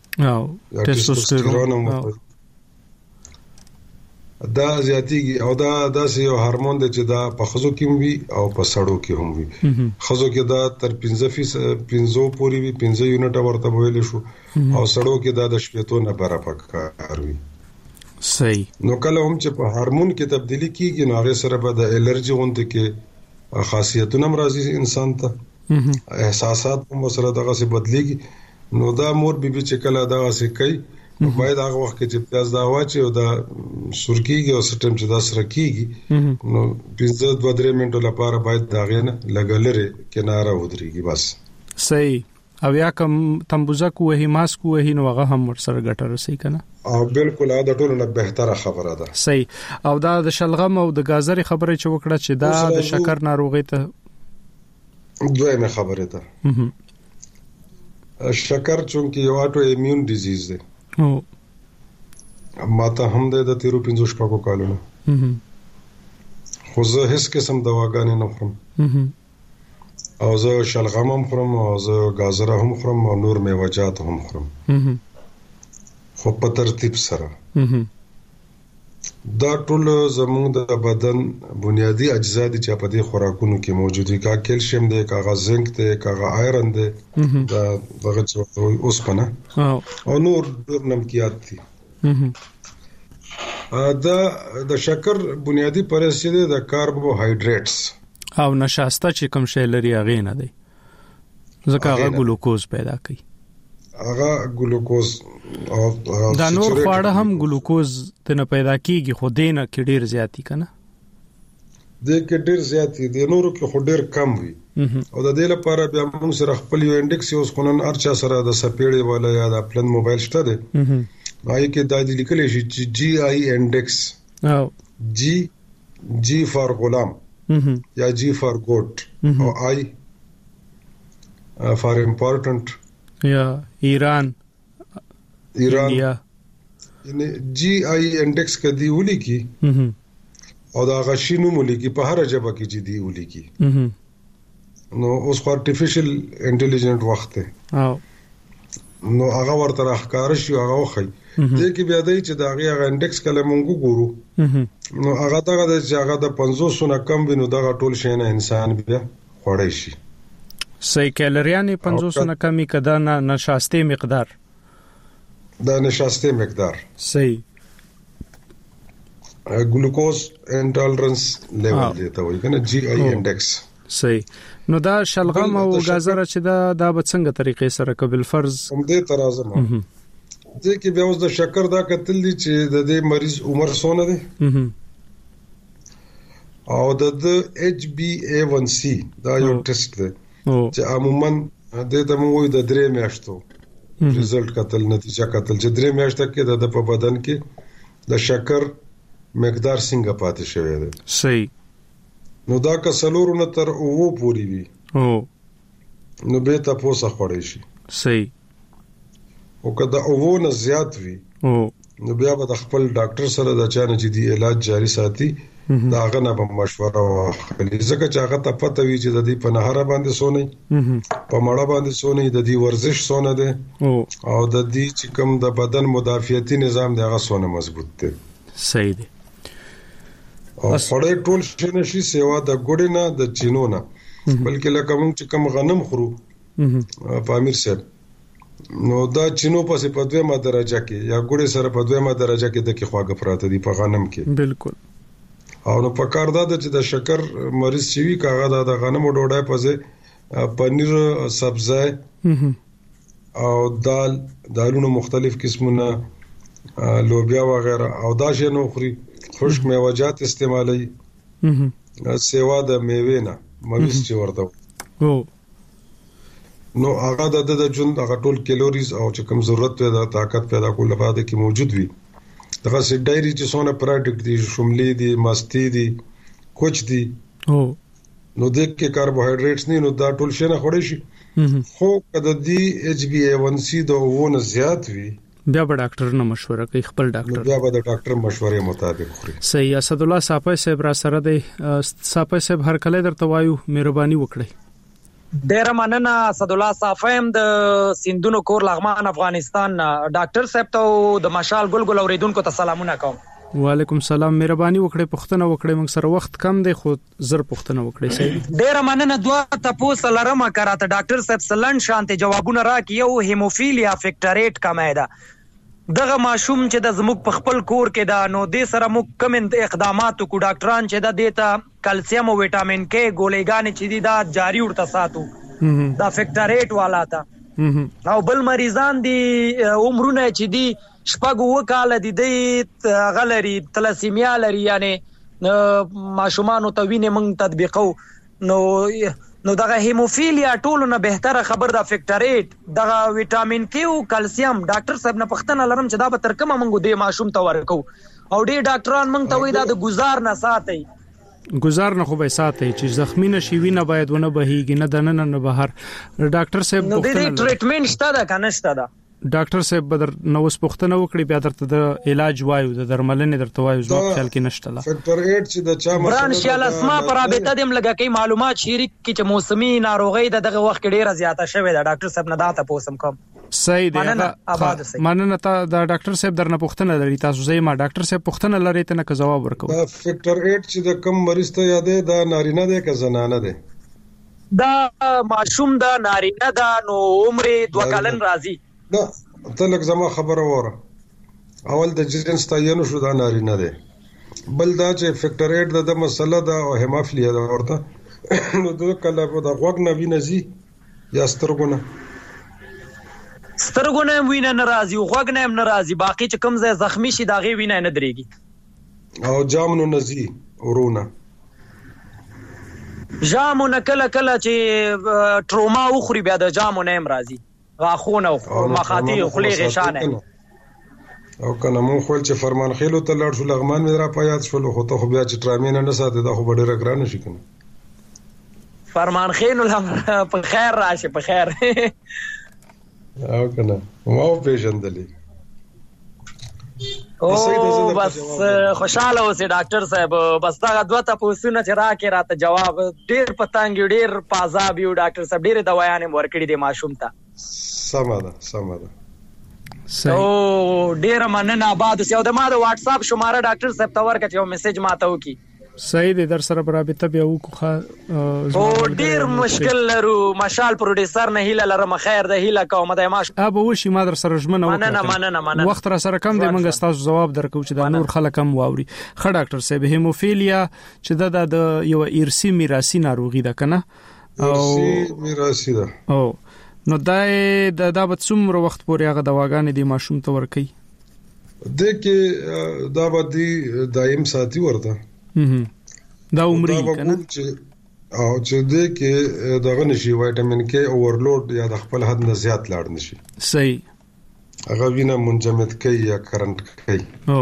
دا زیاتیږي او دا داسې یو هورمون دی چې دا په ښځو کې وي او په سړو کې هم وي. ښځو کې دا تر 15 پورې وي 15 یونټه ورته ویل شو او سړو کې دا د 15 نه برابر کار وي.
صحیح.
نو کله هم چې په هورمون کې تبدیلی کیږي نو هغه سره به د الرجی غونډه کې خاصیتونه مرضی انسان ته احساسات هم سره دغه څه بدليږي. نو دا مور بیبي چې کله دغه څه کوي باید هغه وخت کې چې پیاز دا واچي او دا سرکیږي او سټم چې دا سره کیږي نو 15-3 منټو لپاره باید دا غنه لګلره کناره ودرېږي بس.
صحیح. او یا کوم تمبوزک وهي ماسک وهي نو هغه هم ورسره ګټه رسي کنه.
او بالکل دا ټول نه بهتره خبره ده.
صحیح. او دا د شلغم او د گازرې خبره چې وکړه چې دا د شکر ناروغي ته
دویمه خبره ده. شکر چونکی یو اټو ایمیون ډیزیز ده. ماته هم د 13-15 شپږو کالونو خو زه هیڅ قسم دواګانې نه خورم او زه شلغم هم خورم او زه گازره هم خورم او نور میوه‌جات هم خورم خو په ترتیب سره. دا ټول زموږ د بدن بنیادی اجزا دي چې په دې خوراکونو کې موجود دي. کا کیلشیم دی، کا زنک دی، کا آیرن دی، دا دغه څه اوسپنه او نور نمکيات دي. دا د شکر بنیادی پرسته دي د کاربوهایډریټس
او نشاسته چې کوم شی لري هغه نه دی ځکه هغه ګلوکوز پیدا کوي.
هغه ګلوکوز او
دا نور خواړه هم ګلوکوز تنه پیدا کیږي خو دینه کې ډیر زیاتی کنه.
د کې ډیر زیاتی دي نورو کې خو ډیر کم وي او د دې لپاره بیا موږ سره خپل یو انډیکس یو خنن ارچا سره د سپېړې ولا یا د خپل موبایل شته دي هغه کې د لیکل شي چې جی آی انډیکس او جی فار غلام یا جی فار ګوټ او آی فار امپورټنٹ
یا ایران
یعنی جی آی انډیکس کدی ولي کی او دا غشینو مولي کی په هر ژبه کې چې دی ولي کی نو اوس ارتفیشل انټيليجنت وخت ته نو هغه ورته راخکار شي هغه وخی ځکه بیا دای چې دا هغه انډیکس کله مونږ ګورو نو هغه دغه چې هغه د 500 نه کم وینو دغه ټول شي نه انسان بیا خوړی شي.
صحیح. کیلریان 500 نه کمی کدا نه نشاسته مقدار
دا نشاسته مقدار.
صحیح.
ګلوکوز انټالرنس لیول دی ته وایي کنه جی آی انډیکس.
صحیح. نو دا شلغم او گازره چې دا به څنګه طریقې سره قبل فرض
هم دې ترازم ځکه بیا اوس د شکر دا کتل دي چې د دې مریض عمر څونه دی او د HbA1c دا یو ټیسټ دی چې عموما د موږ د 3 میاشتو ریزلټ کتل نتیجه کتل چې 3 میاشتې کې د په بدن کې د شکر مقدار څنګه پاتې شوی دی.
صحیح.
نو دا کسلورونه تر او پوری وي نو به تاسو خوړی شي.
صحیح.
او کله او نه زیات وي نو بیا به د خپل ډاکټر سره د چانه چې دی علاج جاری ساتي دا غنه به مشوره واخلي ځکه چې هغه ته پته وي چې د دې په نهره باندې سونی په مړه باندې سونی د دې ورزش سونه ده او د دې چې کوم د بدن مدافعتي نظام دی هغه سونه مضبوط دی.
صحیح دی.
او خړې ټول شنه شي سیوا د ګډینا د چینونه بلکې لکه موږ چې کوم غنم خورو په امیر صاحب نو دا چینو پسې په 2مه درجه کې یا ګډې سره په 2مه درجه کې د کې خواږه پراته دي په غنم کې.
بالکل.
او نو په کار دا چې د شکر مریض شي کاغه د غنم ډوډۍ پسې پنیر سبزی او دالونو مختلف قسمونه لوبیا وغیرہ او دا شنو خوري خشک میوه‌جات استعمالي سیوا د میوه نه مویس چې ورته نو هغه د ژوند هغه ټول کیلوریز او چې کوم ضرورت دی د طاقت پیدا کول لپاره کې موجود وي دغه سي ډایري چې څونه پروډکټ دي شوملي دي مستي دي کوچ دي نو د کې کاربوهایډریټس نه نو دا ټول شي نه خوري شي خو کله دی HbA1c د وونه زیات وي
بیا به ډاکټر نه مشوره کوي خپل ډاکټر
بیا به د ډاکټر مشورې مطابق خوري
صحیح اسد الله صاحب صاحب را سره دی صاحب صاحب هر کله درته وایو مهرباني وکړئ
ډیر مننه اسد الله صاحب د سندونو کور لغمان افغانستان ډاکټر صاحب ته د مشال ګل اوریدونکو ته سلامونه کوم
وعلیکم سلام مهرباني وکړئ پښتنه وکړئ موږ سره وخت کم دی خو زر پښتنه وکړئ صحیح
ډیر مننه دوه تاسو لرمه کراته ډاکټر صاحب سلن شانته جوابونه راکې یو هیموفیلیا فیکټریټ کمه ده دغه ماشوم چې د زموږ په خپل کور کې دا نو د سره مو کوم اقدامات کو ډاکټران چې د دیتا کلسیم او وټامین کې ګولېګان چې دي دا جاری ورته ساتو دا فیکټریټ والا تا او بل مریضان دي عمرونه چې دي شپږ وکاله دي د غلري تلاسیمیا لري یعنی ماشومان ته وینې موږ تطبیقو نو دغه هیموفیلیا ټولو نه بهتره خبر دا فیکټریټ دغه وټامین کې او کلسیم ډاکټر صاحب نه پښتنه لرم چې دا به تر کومه موږ د ماشوم ته ورکو او ډي ډاکټران موږ ته وایي دا د گزار نه ساتي
گزار نه خو به ساتي چې زخمی نشي وینه باید ونه بهيږي نه دنه نه بهر ډاکټر صاحب
نو د ټریټمنټ شته دا کنه شته دا
ډاکټر صاحب بدر نو اوس پښتنه وکړي بیا درته د علاج وایو د درملنې درته وایو ځواب خیال کې نشته لا
فیکټر 8 چې د چا
برانشیال اسما پر رابطه دیم لګه کې معلومات شریک کی چې موسمي ناروغي دغه وخت کې ډیره زیاته شوې ده ډاکټر صاحب نه دا ته پوسم کوم
صحیح دی مننه ته د ډاکټر صاحب درنه پښتنه لري تاسو زې ما ډاکټر صاحب پښتنه لري ته نه جواب ورکو
دا فیکټر 8 چې د کم مریض ته یادې دا نارینه ده که زنانه ده
دا ماشوم دا نارینه ده نو عمر 2 کلن راځي
دا ته لږ زما خبره وره اول د جنس تعین شو دا نارینه ده بل دا چې فیکټر 8 د مسله ده او هیموفیلیا ده ورته نو د کله په غوږ نه وینځي یا سترګونه
وینه ناراضي او غوږ نه ناراضي باقي چې کوم ځای زخمی شي دا غي وینه نه درېږي
او جامونو نزي ورونه
جامونه کله چې ټروما وخوري بیا د جامونه ناراضي غاخونه او مخاطی خلی غشانه
او کنه مون خپل چې فرمان خېلو ته لړ شو لغمان مې را پياد شول خو ته خو بیا چې ټرامین نه ساتي دا خو ډېر ګران شي کنه
فرمان خېلو په خیر راشه په خیر
او کنه مو پیژندلې
او بس خوشاله اوسې ډاکټر صاحب بس دا دوه تاسو نه چې راکې راته جواب ډېر پتانګ ډېر پازاب یو ډاکټر صاحب ډېر دوايانې ورکړې دي ماشوم ته
سمه ده
او ډیر مننه آباد اوسې او د ما د واتس اپ شماره ډاکټر صاحب ته ورکړ یو میسج ماته وکي
صحیح دی در سره برابر بیا وکړه
او ډیر مشکل لرو مشال پروډوسر نه هیله لرم خیر د هیله کوم د ماش
ابو وشي ما در سره ژمنه
مننه
وخت را سره کم دی موږ تاسو جواب درکو چې دا نور خلک هم واوري خ ډاکټر صاحب هیموفیلیا چې د یو ارثي میراثي ناروغي ده کنه
او میراثي ده
او نو دا به څومره وخت پورې هغه دواګانې دی ماشوم ته ورکي
د کې دا به دی دایم ساتي ورته
دا عمرې کنه
او چې د کې دغه نشي وټامین کې اورلود یا د خپل حد نه زیات لاړ نشي
صحیح
هغه وینه منجمد کوي یا کرنٹ کوي
او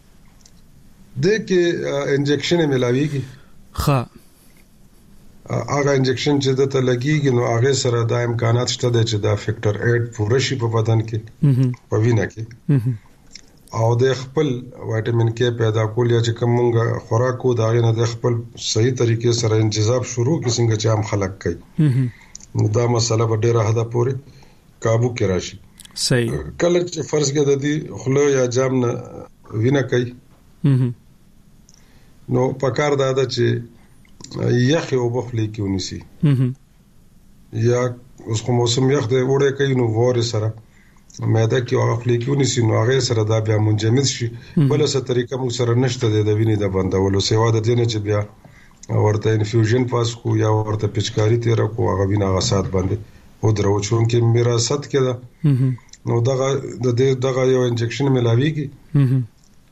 د کې انجکشن ملاويږي
ها
هغه انجکشن چې د ته لګيږي نو هغه سره د امکانات شته چې دا فیکټر 8 پوره شي په بدن کې په وینه کې او د خپل وټامین کې پیدا کول یا چې کومه خوراکو دا غنه د خپل صحیح طریقې سره انتخاب شروع کی څنګه چې عام خلک کوي نو دا مسله په ډیره حد پورې काबू کې راشي
صحیح
کله چې فرض کې د دې خلو یا جام نه وینه کوي نو پکار دا چې یخ او بخلی کې ونیسي یا اوس کوم موسم یخ دی وړه کوي نو وره سره معده کې هغه خلی کې ونیسي نو هغه سره دا بیا منجمد شي بل څه طریقه مو سره نشته د وینې د بندولو سیوا د دې نه چې بیا ورته انفیوژن پاس کو یا ورته پچکاری تیر کو هغه وینه غسات باندې او درو چون کې میراثت کې دا نو دغه یو انجکشن ملاويږي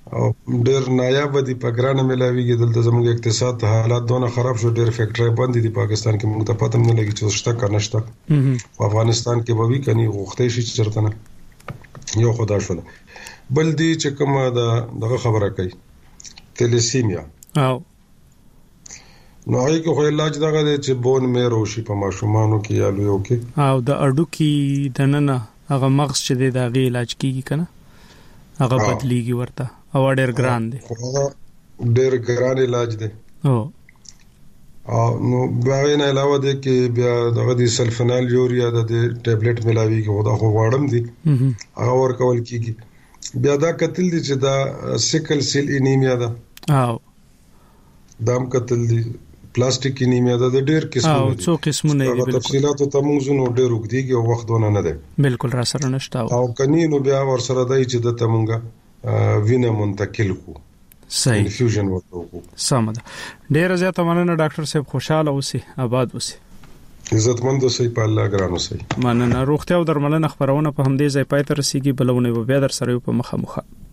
او ډېر نایاب دي په ګرانه ملاويږي دلته زموږ اقتصاد حالات دونه خراب شو ډېر فیکټری بند دي پاکستان کې موږ ته پته نه لګي چې شته کنه شته په افغانستان کې به وی کني غوښتې شي چرته نه یو خدا شو بل دي چې کومه دغه خبره کوي تلیسیمیا
او
نو هغه خو علاج دغه دی چې بون میرو شي په ماشومانو کې یا لویو کې
او د اډو کې دننه هغه مغز چې دی دا غي علاج کیږي کنه هغه بدلیږي ورته او ډېر ګران دی
ډېر ګران علاج دی او نو باغې نه علاوه دی کې بیا دغه دی سلفنال یوریا د ټابلیټ ملاوي کې خدا خو واړم دي هغه ورکول کیږي بیا دا قتل دي چې دا سیکل سیل انیمیا ده
او
دام قتل دي پلاستیک انیمیا ده د ډېر قسمونه
او څو قسمونه دي بالکل
تفصيلات ته موږ نو ډېر وګديږي او وخت ونه نه ده
بالکل را سره نشته
او کني نو بیا ور سره دای چې د تمونګه وینه منتقل کو
صحیح
انفیوژن ورته
سم ده ډېر زیاته مننه ډاکټر صاحب خوشاله اوسئ آباد اوسئ
عزتمند اوسئ په الله ګران اوسئ
مننه روغتیا او درملنه خبرونه په همدې ځای پای ته رسیدي بلونه به بیا در سره په مخه